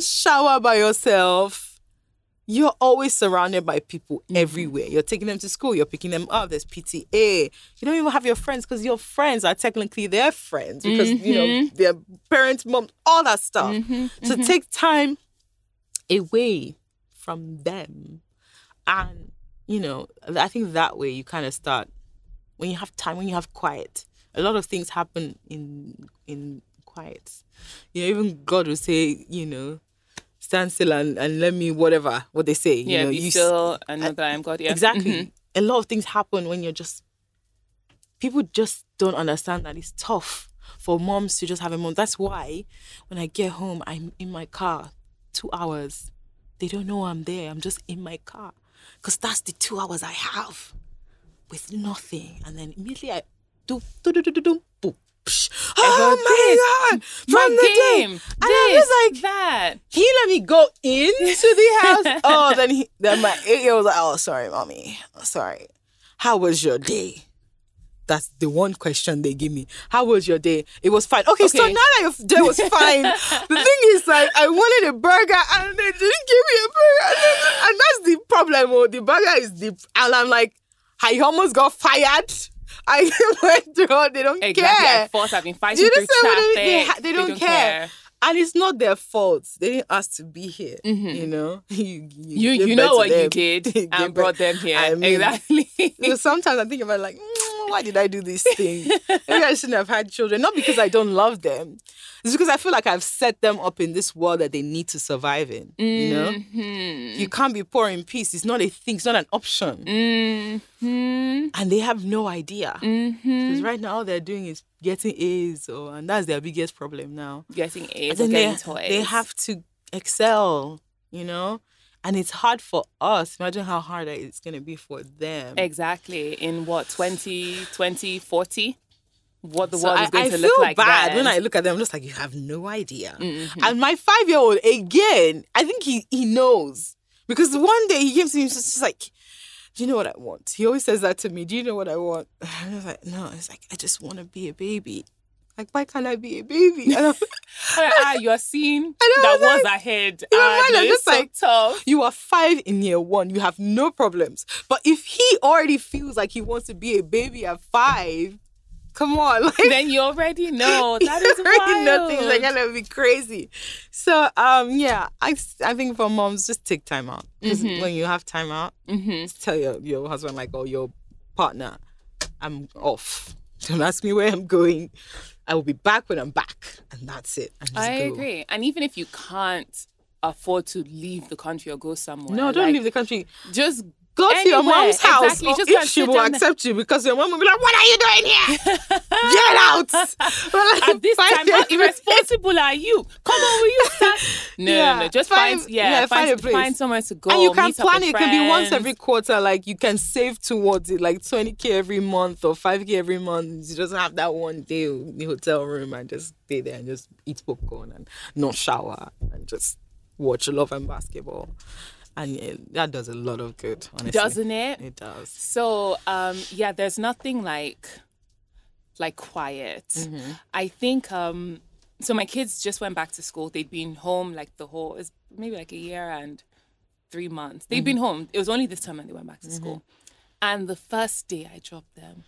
don't shower by yourself, you're always surrounded by people mm-hmm. everywhere. You're taking them to school. You're picking them up. There's P T A. You don't even have your friends because your friends are technically their friends because, mm-hmm. you know, their parents, mom, all that stuff. Mm-hmm. So mm-hmm. take time away from them. And, you know, I think that way you kind of start, when you have time, when you have quiet, a lot of things happen in in quiet. You know, even God will say, you know, stand still and, and let me whatever, what they say. Yeah, you know, be you still and know that I am God. Yeah. Exactly. Mm-hmm. A lot of things happen when you're just, people just don't understand that it's tough for moms to just have a mom. That's why when I get home, I'm in my car two hours. They don't know I'm there. I'm just in my car. Because that's the two hours I have with nothing. And then immediately I do, do, do, do, do, do, boom. Oh my God! From my the game, day, this, and I was like, that. He let me go into the house. Oh, then he, then my eight-year was like, "Oh, sorry, mommy. Oh, sorry. How was your day?" That's the one question they give me. How was your day? It was fine. Okay, okay. So now that your day was fine, the thing is, like, I wanted a burger and they didn't give me a burger, and, then, and that's the problem. Oh, the burger is the, and I'm like, I almost got fired. I went through all, they don't exactly. care. At first, I've been fighting through traffic. They, they, they, they don't, don't care. care. And it's not their fault. They didn't ask to be here, mm-hmm. you know? You you, you, you know what them. you did and brought them here. I mean, exactly. You know, sometimes I think about like, mm, why did I do this thing? Maybe I shouldn't have had children. Not because I don't love them. It's because I feel like I've set them up in this world that they need to survive in, you know? Mm-hmm. You can't be poor in peace. It's not a thing. It's not an option. Mm-hmm. And they have no idea. Because mm-hmm. right now all they're doing is getting A's, or, and that's their biggest problem now. Getting A's or getting they, toys. They have to excel, you know? And it's hard for us. Imagine how hard it's going to be for them. Exactly. In what, twenty, twenty, forty? What the so world I, is going I to look like I feel bad then. when I look at them. I'm just like, you have no idea. Mm-hmm. And my five-year-old, again, I think he, he knows. Because one day he came to me and was just like, do you know what I want? He always says that to me. Do you know what I want? And I was like, no. It's like, I just want to be a baby. Like, why can't I be a baby? And ah, you're seeing that was, was like, ahead. Ah, mind, I'm just so like, tough. You are five in year one. You have no problems. But if he already feels like he wants to be a baby at five, come on. Like, then you already know. That is wild. Nothing's like gonna be crazy. So, um, yeah, I, I think for moms, just take time out. Because mm-hmm. when you have time out, mm-hmm. just tell your, your husband, like, or your partner, I'm off. Don't ask me where I'm going. I will be back when I'm back. And that's it. And just I go. agree. And even if you can't afford to leave the country or go somewhere. No, don't like, leave the country. Just go to anywhere. your mom's house. Exactly. Or Just if she will accept you, because your mom will be like, what are you doing here? Get out. Like, at this time, how irresponsible are you? Come on, will you start? No, yeah, no, no. Just find, find yeah, yeah, find, find, a place. find somewhere to go. And you can meet plan up it. It friends. can be once every quarter. Like, you can save towards it, like twenty K every month or five K every month. You just have that one day in the hotel room and just stay there and just eat popcorn and not shower and just watch Love and Basketball. And yeah, that does a lot of good, honestly. Doesn't it? It does. So, um, yeah, there's nothing like like quiet. Mm-hmm. I think, um, so my kids just went back to school. They'd been home like the whole, it's maybe like a year and three months. They'd mm-hmm. been home. It was only this time when they went back to mm-hmm. school. And the first day I dropped them,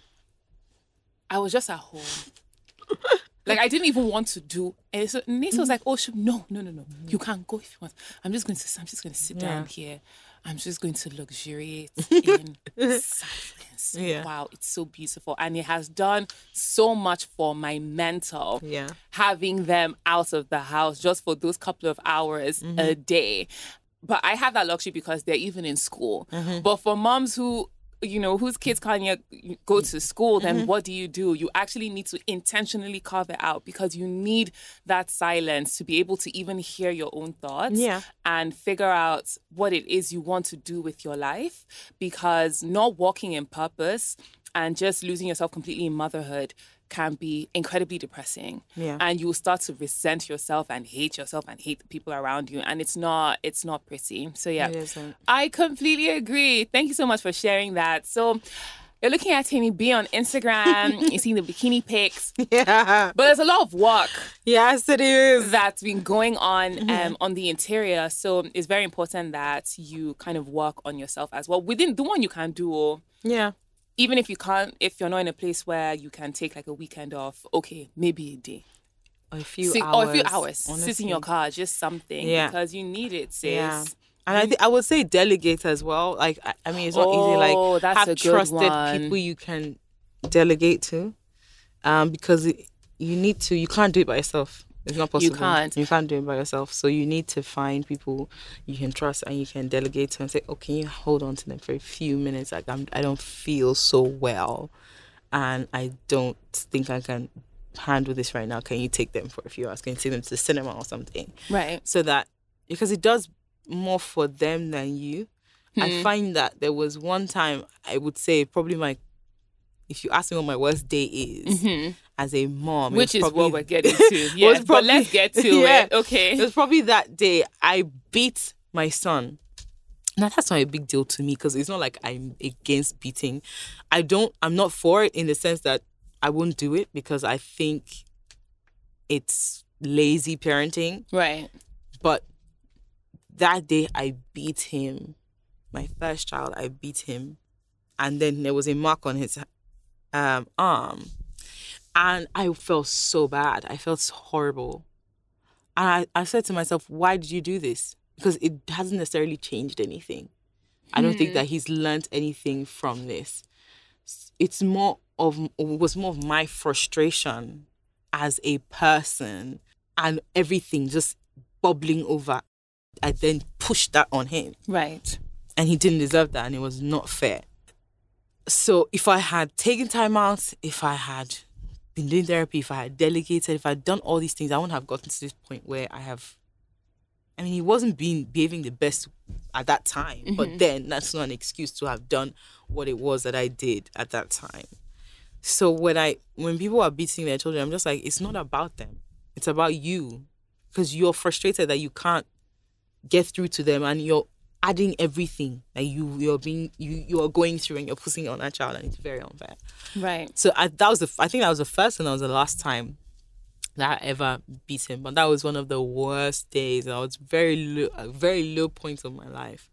I was just at home. Like, I didn't even want to do. And so Nisa was like, oh, no, no, no, no. You can't go if you want. I'm just going to, I'm just going to sit yeah. down here. I'm just going to luxuriate in silence. Yeah. Wow, it's so beautiful. And it has done so much for my mental. Yeah. Having them out of the house just for those couple of hours mm-hmm. a day. But I have that luxury because they're even in school. Mm-hmm. But for moms who, you know, whose kids can't go to school, then mm-hmm. what do you do? You actually need to intentionally carve it out because you need that silence to be able to even hear your own thoughts yeah. and figure out what it is you want to do with your life, because not walking in purpose and just losing yourself completely in motherhood can be incredibly depressing. Yeah. And you will start to resent yourself and hate yourself and hate the people around you. And it's not, it's not pretty. So yeah, it isn't. I completely agree. Thank you so much for sharing that. So you're looking at Tammy B on Instagram, you're seeing the bikini pics. Yeah. But there's a lot of work. Yes, it is. That's been going on Mm-hmm. um, on the interior. So it's very important that you kind of work on yourself as well. Within the one you can do, or Yeah. even if you can't, if you're not in a place where you can take like a weekend off, okay, maybe a day. Or a few Sit, hours. or a few hours. honestly. Sit in your car, just something. Yeah. Because you need it, sis. Yeah. And I think I would say delegate as well. Like, I, I mean, it's not Oh, easy. Like, that's have a good trusted one. people you can delegate to, um, because it, you need to. You can't do it by yourself. It's not possible. can't. You can't do it by yourself. So you need to find people you can trust and you can delegate to and say, "Oh, can you hold on to them for a few minutes? Like, I'm, I don't feel so well, and I don't think I can handle this right now. Can you take them for a few hours? Can you take them to the cinema or something?" Right. So that, because it does more for them than you. I Hmm. find that there was one time, I would say probably my, if you ask me what my worst day is Mhm. as a mom, it Which was is probably- what we're getting to. it Yeah. was But probably- let's get to Yeah. it. Okay. It was probably that day I beat my son. Now that's not a big deal to me because it's not like I'm against beating. I don't, I'm not for it in the sense that I won't do it because I think it's lazy parenting. Right. But that day I beat him, my first child, I beat him. And then there was a mark on his um, arm. And I felt so bad. I felt horrible. And I, I said to myself, why did you do this? Because it hasn't necessarily changed anything. I don't think that he's learned anything from this. It's more of, it was more of my frustration as a person and everything just bubbling over. I then pushed that on him. Right. And he didn't deserve that and it was not fair. So if I had taken time out, if I had been doing therapy, if I had delegated, if I had done all these things, I wouldn't have gotten to this point where I have, I mean, he wasn't being behaving the best at that time. Mm-hmm. But then that's not an excuse to have done what it was that I did at that time. So when I, when people are beating their children, I'm just like, it's not about them. It's about you. Because you're frustrated that you can't get through to them and you're adding everything that you you're being you you are going through and you're putting it on that child and it's very unfair. Right. So I, that was the I think that was the first and that was the last time that I ever beat him. But that was one of the worst days. I was very low, a very low point of my life.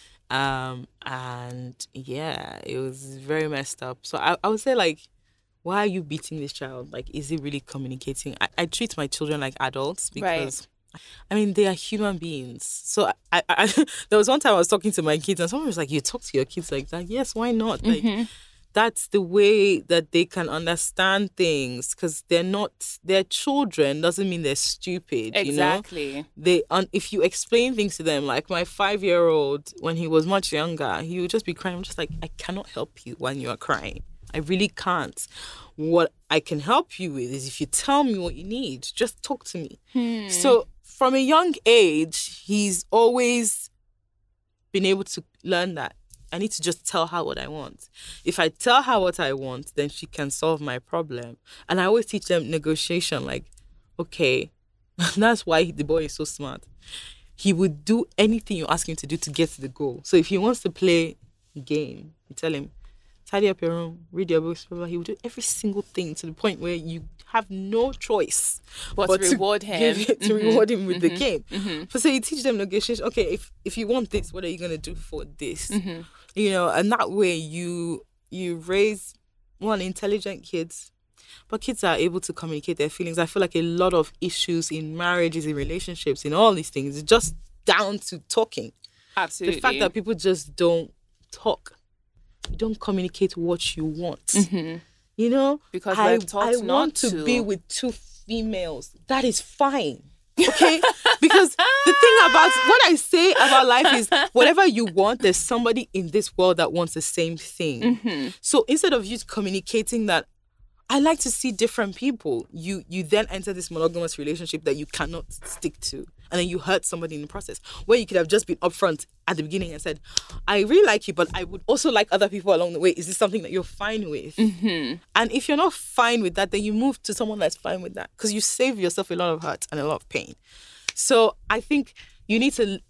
Um and yeah, it was very messed up. So I, I would say like, why are you beating this child? Like, is he really communicating? I, I treat my children like adults because right. I mean, they are human beings. So I, I, I, there was one time I was talking to my kids and someone was like, you talk to your kids like that? Yes, why not? Like, mm-hmm. That's the way that they can understand things because they're not, they're children doesn't mean they're stupid, exactly. You know? They, um, if you explain things to them, like my five-year-old, when he was much younger, he would just be crying. I'm just like, I cannot help you when you are crying. I really can't. What I can help you with is if you tell me what you need, just talk to me. Hmm. So from a young age, he's always been able to learn that. I need to just tell her what I want. If I tell her what I want, then she can solve my problem. And I always teach them negotiation. Like, okay, that's why the boy is so smart. He would do anything you ask him to do to get to the goal. So if he wants to play a game, you tell him, tidy up your room, read your books, blah, blah. He will do every single thing to the point where you have no choice but, but to reward him. Give, to mm-hmm. reward him with mm-hmm. the game. Mm-hmm. So you teach them negotiation. Okay, if if you want this, what are you going to do for this? Mm-hmm. You know, and that way you you raise one intelligent kids, but kids are able to communicate their feelings. I feel like a lot of issues in marriages, in relationships, in all these things is just down to talking. Absolutely. The fact that people just don't talk. You don't communicate what you want. Mm-hmm. You know? Because I, we're taught I not want to. to be with two females. That is fine. Okay? Because the thing about what I say about life is whatever you want, there's somebody in this world that wants the same thing. Mm-hmm. So instead of you communicating that, I like to see different people. You you then enter this monogamous relationship that you cannot stick to. And then you hurt somebody in the process. Where you could have just been upfront at the beginning and said, I really like you, but I would also like other people along the way. Is this something that you're fine with? Mm-hmm. And if you're not fine with that, then you move to someone that's fine with that. Because you save yourself a lot of hurt and a lot of pain. So I think you need to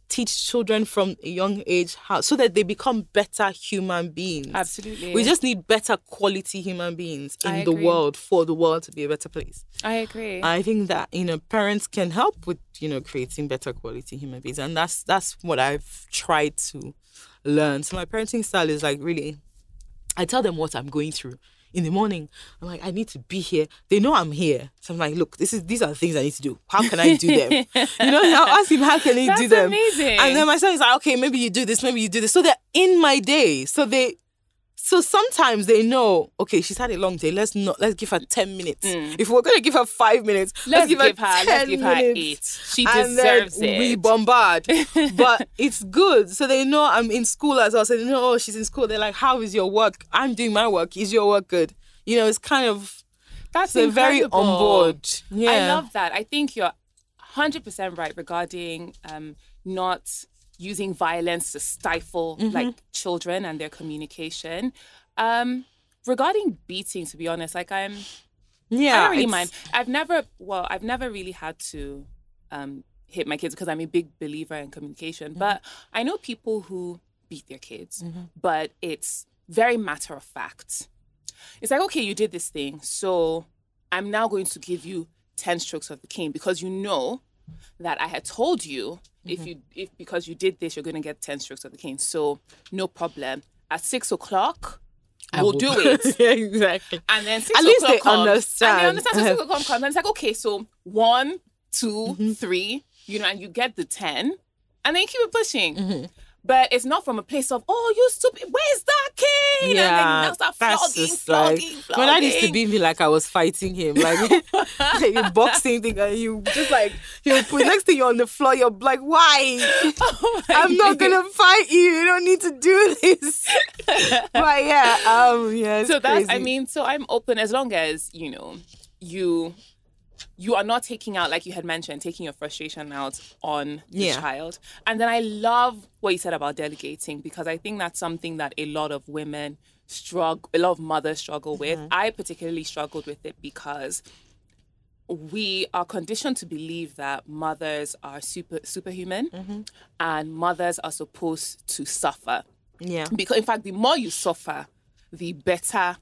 teach children from a young age how so that they become better human beings. Absolutely. We just need better quality human beings in I the agree. world for the world to be a better place. I agree. I think that, you know, parents can help with, you know, creating better quality human beings. And that's that's what I've tried to learn. So my parenting style is like really, I tell them what I'm going through. In the morning, I'm like, I need to be here. They know I'm here. So I'm like, look, this is these are the things I need to do. How can I do them? You know, I'll ask him, how can he That's do them? amazing. And then my son is like, okay, maybe you do this, maybe you do this. So they're in my day. So they so sometimes they know, okay, she's had a long day. Let's not let's give her ten minutes. Mm. If we're gonna give her five minutes, let's, let's give, give her, her, ten let's give her minutes. eight. She And deserves then it. we bombard. But it's good. So they know I'm in school as well. So they know, oh, she's in school. They're like, how is your work? I'm doing my work. Is your work good? You know, it's kind of, That's they're very incredible. on board. Yeah. I love that. I think you're one hundred percent right regarding um, not using violence to stifle Mm-hmm. like children and their communication. Um, regarding beating, to be honest, like I'm, Yeah. I don't really it's- mind. I've never, well, I've never really had to um, hit my kids because I'm a big believer in communication. Mm-hmm. But I know people who beat their kids, but it's very matter of fact. It's like, okay, you did this thing, so I'm now going to give you ten strokes of the cane because you know that I had told you if you if because you did this, you're going to get ten strokes of the cane. So no problem. At six o'clock, I we'll will. do it. Yeah, exactly. And then six At least o'clock they comes, understand. And they understand. So six o'clock comes, and it's like, okay, so one, two, three, you know, and you get the ten, and then you keep it pushing. But it's not from a place of, oh, you stupid, where's that cane? Yeah, and then you start that's flogging, just flogging, like, flogging. my dad used to beat me like I was fighting him, like, like a boxing thing, and you just like, he'll put, next thing you're on the floor, you're like, why? Oh my I'm not days. gonna fight you, you don't need to do this. But yeah, um, yeah, it's So that's, I crazy. mean, so I'm open as long as, you know, you you are not taking out, like you had mentioned, taking your frustration out on the Yeah. child. And then I love what you said about delegating, because I think that's something that a lot of women struggle, a lot of mothers struggle with. Mm-hmm. I particularly struggled with it because we are conditioned to believe that mothers are super superhuman Mm-hmm. and mothers are supposed to suffer. Yeah. Because in fact, the more you suffer, the better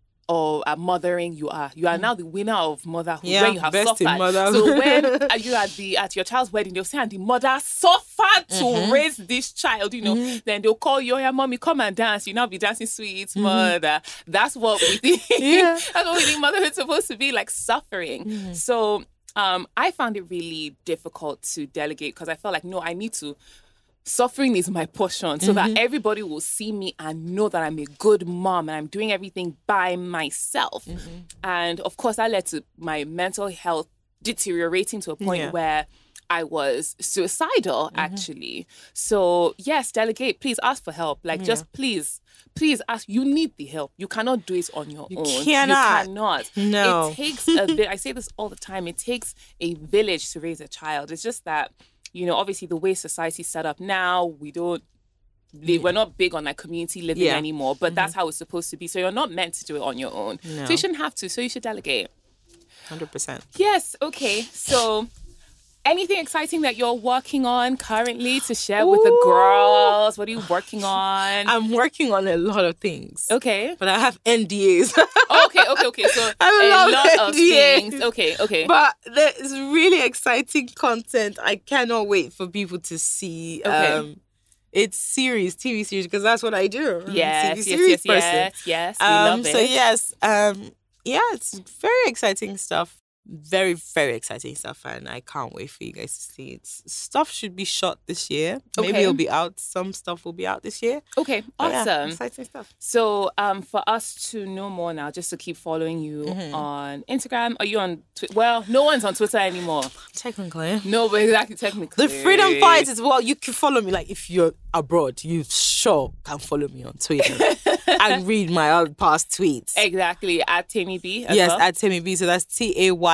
or at mothering you are. You are now the winner of motherhood Yeah, when you have best in suffered. motherhood. So when uh, you at the at your child's wedding, they'll say, and the mother suffered to Mm-hmm. raise this child, you know, then they'll call you, oh, yeah, mommy, come and dance. You now be dancing sweet, mother. That's what we think. Mm-hmm. Yeah. That's what we think motherhood's supposed to be, like suffering. Mm-hmm. So um, I found it really difficult to delegate because I felt like, no, I need to suffering is my portion so Mm-hmm. that everybody will see me and know that I'm a good mom and I'm doing everything by myself. Mm-hmm. And of course, that led to my mental health deteriorating to a point Yeah. where I was suicidal, Mm-hmm. actually. So yes, delegate. Please ask for help. Like, just please, please ask. You need the help. You cannot do it on your You own. cannot. You cannot. No. It takes a bit. I say this all the time. It takes a village to raise a child. It's just that, you know, obviously the way society's set up now, we don't, they, we're not big on like community living Yeah. anymore, but that's how it's supposed to be. So you're not meant to do it on your own. No. So you shouldn't have to. So you should delegate. one hundred percent. Yes. Okay. So anything exciting that you're working on currently to share with the Ooh. girls? What are you working on? I'm working on a lot of things. Okay. But I have N D As. Okay. Okay. Okay. So I a love lot of N D As. things. Okay. Okay. But there's really exciting content. I cannot wait for people to see. Okay. Um, it's series, T V series, because that's what I do. I'm a yes. T V Yes. series Yes. person. Yes. Yes. We Um, love it. so yes, um, yeah, it's very exciting stuff. Very, very exciting stuff, and I can't wait for you guys to see it. Stuff should be shot this year. Maybe Okay. it'll be out. Some stuff will be out this year. Okay. But yeah, Awesome. exciting stuff. So, um, for us to know more now, just to keep following you Mm-hmm. on Instagram, are you on? Twi- well, no one's on Twitter anymore. Technically. No, but exactly, technically. The Freedom Fight as well. You can follow me. Like, if you're abroad, you sure can follow me on Twitter and read my old past tweets. Exactly, at Tammy B. As Yes, well. at Timmy B. So that's T A Y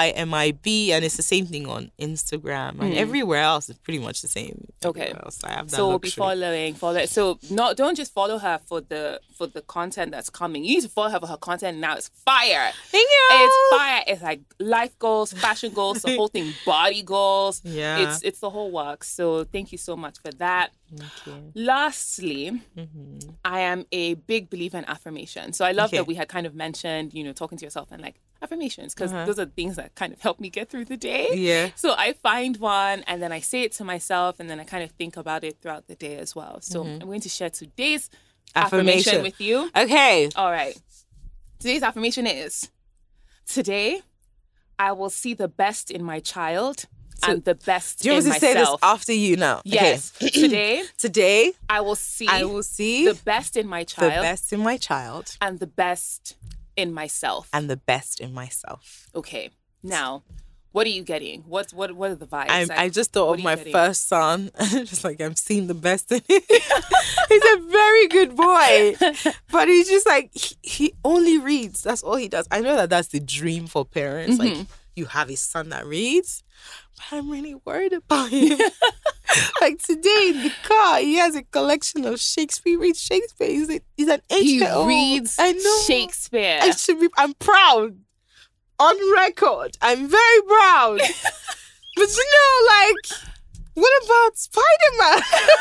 Y M I B, and it's the same thing on Instagram and Mm. everywhere else. It's pretty much the same. Okay. Everywhere else. I have that So we'll be luxury. following, follow. So not don't just follow her for the for the content that's coming. You need to follow her for her content now. It's fire. Thank you. It's fire. It's like life goals, fashion goals, the whole thing, body goals. Yeah. It's it's the whole work. So thank you so much for that. Thank you. Lastly, Mm-hmm. I am a big believer in affirmation. So I love Okay. that we had kind of mentioned, you know, talking to yourself and like affirmations, because Uh-huh. those are things that kind of help me get through the day. Yeah. So I find one and then I say it to myself and then I kind of think about it throughout the day as well. So I'm going to share today's affirmation, Affirmation. with you. Okay. All right. Today's affirmation is, today I will see the best in my child and the best Do you in want me to say this myself. after you now? Yes. Okay. Today Today, I will see I will see the best in my the child best in my child and the best in myself. and the best in myself. Okay. Now, what are you getting? What what what are the vibes? I, Like, I just thought what of are you my getting? first son. Just like I'm seeing the best in him. He's a very good boy, but he's just like he, he only reads. That's all he does. I know that that's the dream for parents. Mm-hmm. Like you have a son that reads, but I'm really worried about him. Like today in the car, he has a collection of Shakespeare. He reads Shakespeare. He's, a, he's an eight He year old. reads I know. Shakespeare. I should be. I'm proud. On record, I'm very proud. But you know, like, what about Spider-Man?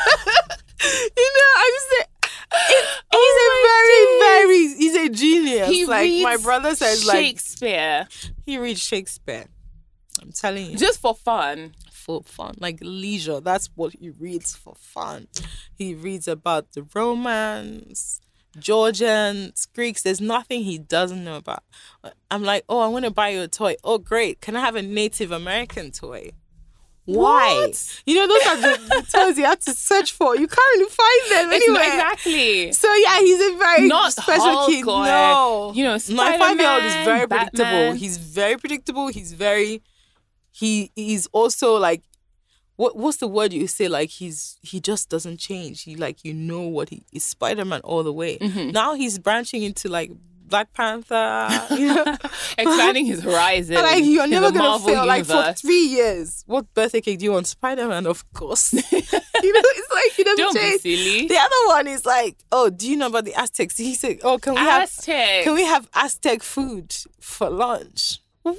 You know, I just say it, he's a very, very, he's a genius. He like reads my brother says, like Shakespeare he reads Shakespeare. I'm telling you, just for fun. for fun, like leisure. That's what he reads for fun. He reads about the Romans, Georgians, Greeks. There's nothing he doesn't know about. I'm like, oh, I want to buy you a toy. Oh, great. Can I have a Native American toy? Why? What? You know, those are the, the toys you have to search for. You can't really find them It's anyway. not exactly. So yeah, he's a very Not special Hulk kid. or, No, you know, my five-year-old is Spider-Man, very predictable. Batman. He's very predictable. He's very, he he's also like, what what's the word you say? Like he's he just doesn't change. He like you know what he is Spider-Man all the way. Mm-hmm. Now he's branching into like Black Panther. You know, Expanding his horizon. but like you're in never the gonna Marvel fail. Like for universe. three years, what birthday cake do you want? Spider-Man, of course. You know, it's like he doesn't Don't be change. silly. The other one is like, oh, do you know about the Aztecs? He said, oh, can we have Aztec. can we have Aztec food for lunch? What?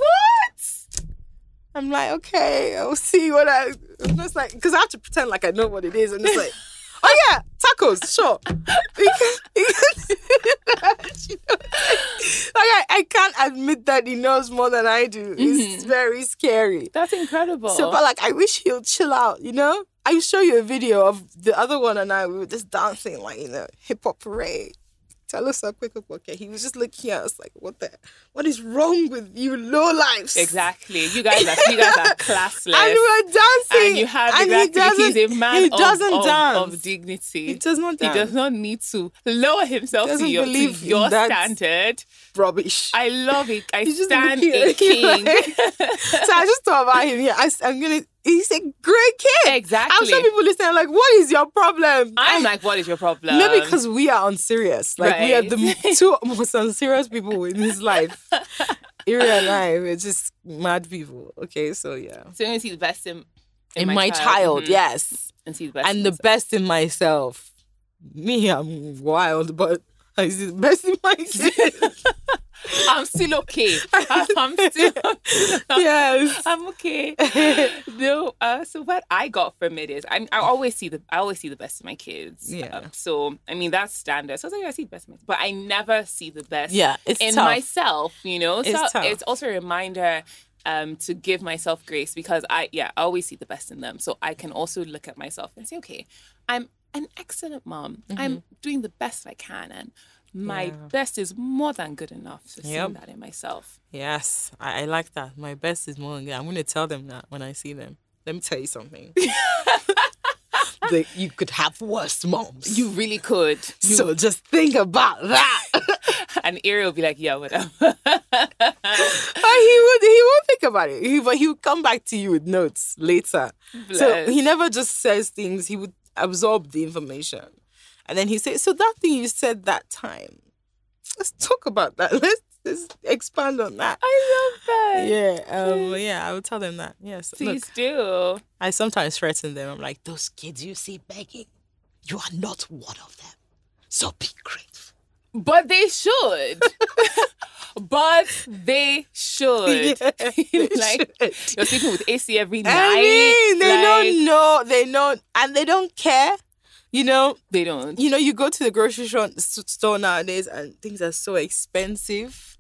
I'm like, okay, I'll see what I. I'm just like, because I have to pretend like I know what it is. I'm just like, oh yeah, tacos, sure. Because, because, you know, like I, I can't admit that he knows more than I do. It's very scary. That's incredible. So, but like, I wish he'll chill out, you know? I show you a video of the other one and I, we were just dancing like, you know, hip hop parade. Tell us a quick, okay. He was just looking at us like, what the, what is wrong with you low lives? Exactly. You guys are you guys are classless. And we were dancing. And you have and exactly. he doesn't, He's a man he of, doesn't of, dance. of dignity. He does not He dance. does not need to lower himself to Doesn't your, to believe in your that. standard. Rubbish. I love it. I He's just stand looking a at- king. So I just thought about him. Yeah, I, I'm gonna. He's a great kid. Exactly. I'm sure people listening are like, "What is your problem?" I'm I- like, what is your problem? maybe because we are unserious. Like we are Right. the two most unserious people in his life. In real life, we're just mad people. Okay, so yeah. So you want to see the best in, In my child, Mhm. yes, And see the best. and in the myself. best in myself. Me, I'm wild, but I see the best in myself. I'm still okay. I'm still. Yes. I'm okay. No. Uh, so what I got from it is, I I always see the I always see the best in my kids. Yeah. Um, so I mean that's standard. So I was like, I see the best in my kids, but I never see the best. Yeah, it's in tough. myself. You know. It's so tough. it's also a reminder. Um, to give myself grace because I yeah I always see the best in them, so I can also look at myself and say, okay, I'm an excellent mom. I'm doing the best I can, and my Mm-hmm. Yeah. best is more than good enough to see Yep. that in myself. Yes, I, I like that. My best is more than good. I'm going to tell them that when I see them. Let me tell you something. That you could have worse moms. You really could. You, So just think about that. and Ari will be like, yeah, whatever. But he would he would think about it. He, but he would come back to you with notes later. So Bless. he never just says things. He would absorb the information. And then he said, so that thing you said that time, let's talk about that. Let's let's expand on that. I love that. Yeah, um, yeah, I would tell them that. Yes, Please look, do. I sometimes threaten them. I'm like, those kids you see begging, you are not one of them. So be grateful. But they should. But they should. Yeah, they like should. you're sleeping with A C every night. I mean, they like, don't know. They don't, and they don't care. You know, They don't. you know, you go to the grocery shop, store nowadays, and things are so expensive.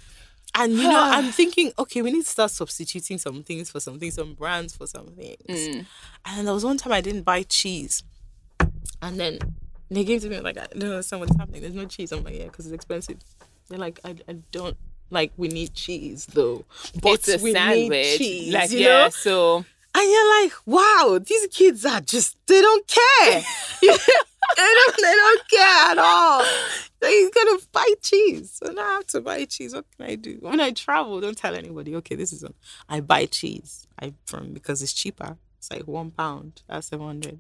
And you know, I'm thinking, okay, we need to start substituting some things for some things, some brands for some things. Mm. And there was one time I didn't buy cheese, and then they came to me like, I don't understand what's happening. There's no cheese. I'm like, yeah, because it's expensive. They're like, I, I don't like. We need cheese though, but It's a we sandwich. need cheese. Like, you yeah, know? so And you're like, wow, these kids are just, they don't care. they, don't, they don't care at all. They're going to buy cheese. So now I have to buy cheese. What can I do? When I travel, don't tell anybody, okay, this is, a, I buy cheese I from because it's cheaper. It's like one pound. That's seven hundred.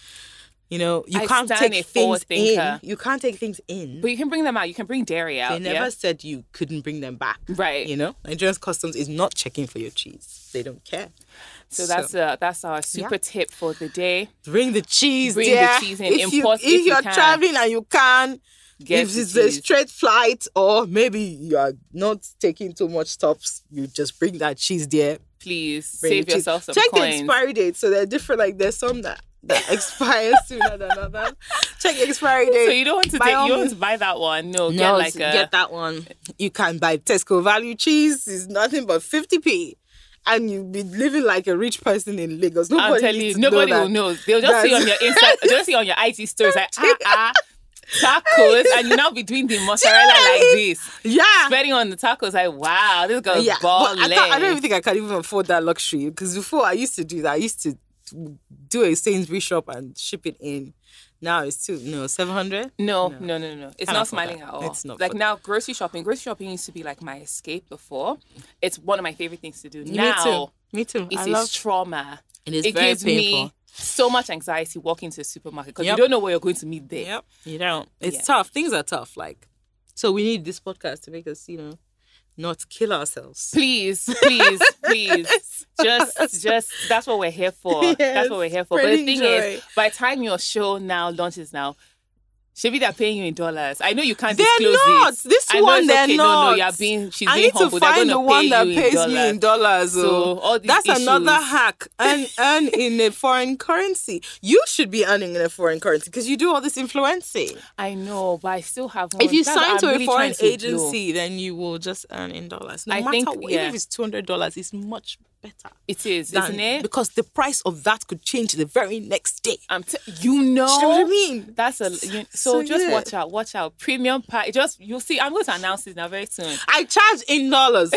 You know, you I can't stand a take forward things in. thinker. You can't take things in. but you can bring them out. You can bring dairy out. They never yeah? said you couldn't bring them back. Right. You know, Nigerian customs is not checking for your cheese. They don't care. So that's uh, that's our super Yeah. tip for the day. Bring the cheese. Bring dear. the cheese in. If, you, Import if, if you you're can. traveling and you can, Get if the it's a cheese. straight flight or maybe you are not taking too much stops, you just bring that cheese there. Please Bring save the cheese. yourself some Check coins. the expiry date. So they're different. Like there's some that, that expire sooner than others. Check the expiry date. So you don't want to By take, all you don't want means- to buy that one. No, No, get like a get that one. You can buy Tesco value cheese. It's nothing but fifty p. And you'll be living like a rich person in Lagos. Nobody I'm telling needs you, to nobody know will that. know. They'll just see on your Insta, they'll just see on your I G stories like ah ah tacos, and you now be doing the mozzarella what I like mean? this, Yeah. spreading on the tacos. Like wow, this girl's Yeah, but balling. I, can't, I don't even think I can even afford that luxury because before I used to do that. I used to do a Sainsbury's shop and ship it in. Now it's too no seven hundred. No, no, no, no. It's Can't not afford smiling that. at all. It's not like for- now, grocery shopping. Grocery shopping used to be like my escape before. It's one of my favorite things to do. Me Now, too. Me too. it's I a love. trauma. It is It very gives painful. me so much anxiety walking to the supermarket because Yep. you don't know what you're going to meet there. Yep. You don't. It's Yeah. tough. Things are tough. Like, so we need this podcast to make us, you know, not kill ourselves. Please, please, please. Just, just, that's what we're here for. Yes, that's what we're here for. But the spreading thing joy. is, by the time your show now launches now, Shebi, they're paying you in dollars. I know you can't They're disclose not. it. This I know one, it's they're okay. not. No, no, you're being, she's I being need to humble. They're find the going one to that pay you pays in me in dollars. dollars. So oh. all these That's another issues- hack. And earn in a foreign currency. You should be earning in a foreign currency because you do all this influencing. I know, but I still have one. If you That's what sign I'm to a really foreign trying to do. agency, then you will just earn in dollars. No I matter think, what, yeah. even if it's two hundred dollars, it's much better. It is, than- isn't it? Because the price of that could change the very next day. I'm t- you know, Do you know what I mean? That's a you, so, So, just yeah. watch out, watch out. Premium pack. Just you'll see. I'm going to announce it now very soon. I charge in dollars.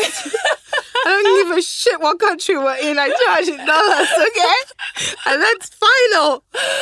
I don't give a shit what country we're in. I charge in dollars, okay? And that's final.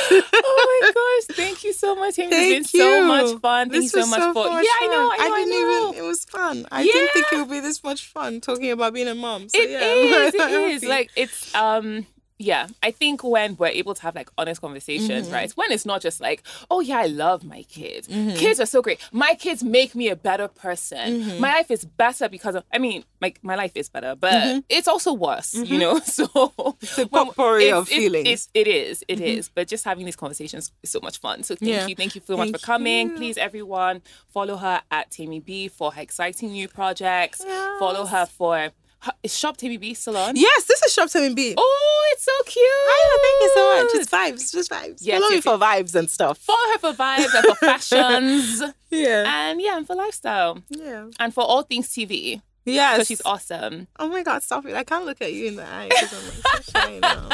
Oh my gosh! Thank you so much, Amy. Thank It's been so you. much fun. Thank This you so was much so for. much yeah, I know. fun. I know. I didn't know. even. It was fun. I didn't think Yeah. it would be this much fun talking about being a mom. So It yeah, is. I'm It is. happy. Like it's um. Yeah, I think when we're able to have like honest conversations, Mm-hmm. right? When it's not just like, oh yeah, I love my kids. Kids are so great. My kids make me a better person. Mm-hmm. My life is better because of. I mean, my my life is better, but it's also worse. You know, so It's a potpourri it's- of it- feelings. It, it is. It is. But just having these conversations is so much fun. So thank Yeah. you, thank you so much Thank for coming. you. Please, everyone, follow her at Tammy B for her exciting new projects. Follow her for. her- Is Shop Tammy B still on? Yes, this is Shop Seven B. Oh, it's so cute. Oh, thank you so much. It's vibes, just vibes. Yes, Follow me yes, for vibes and stuff. Follow her for vibes and for fashions. Yeah, And yeah, and for lifestyle. yeah, And for all things T V. yes. Because she's awesome. Oh my God, stop it! I can't look at you in the eye because I'm like so shy now.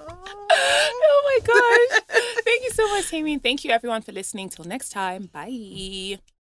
Oh my gosh. Thank you so much, Tammy. Thank you everyone for listening. Till next time. Bye.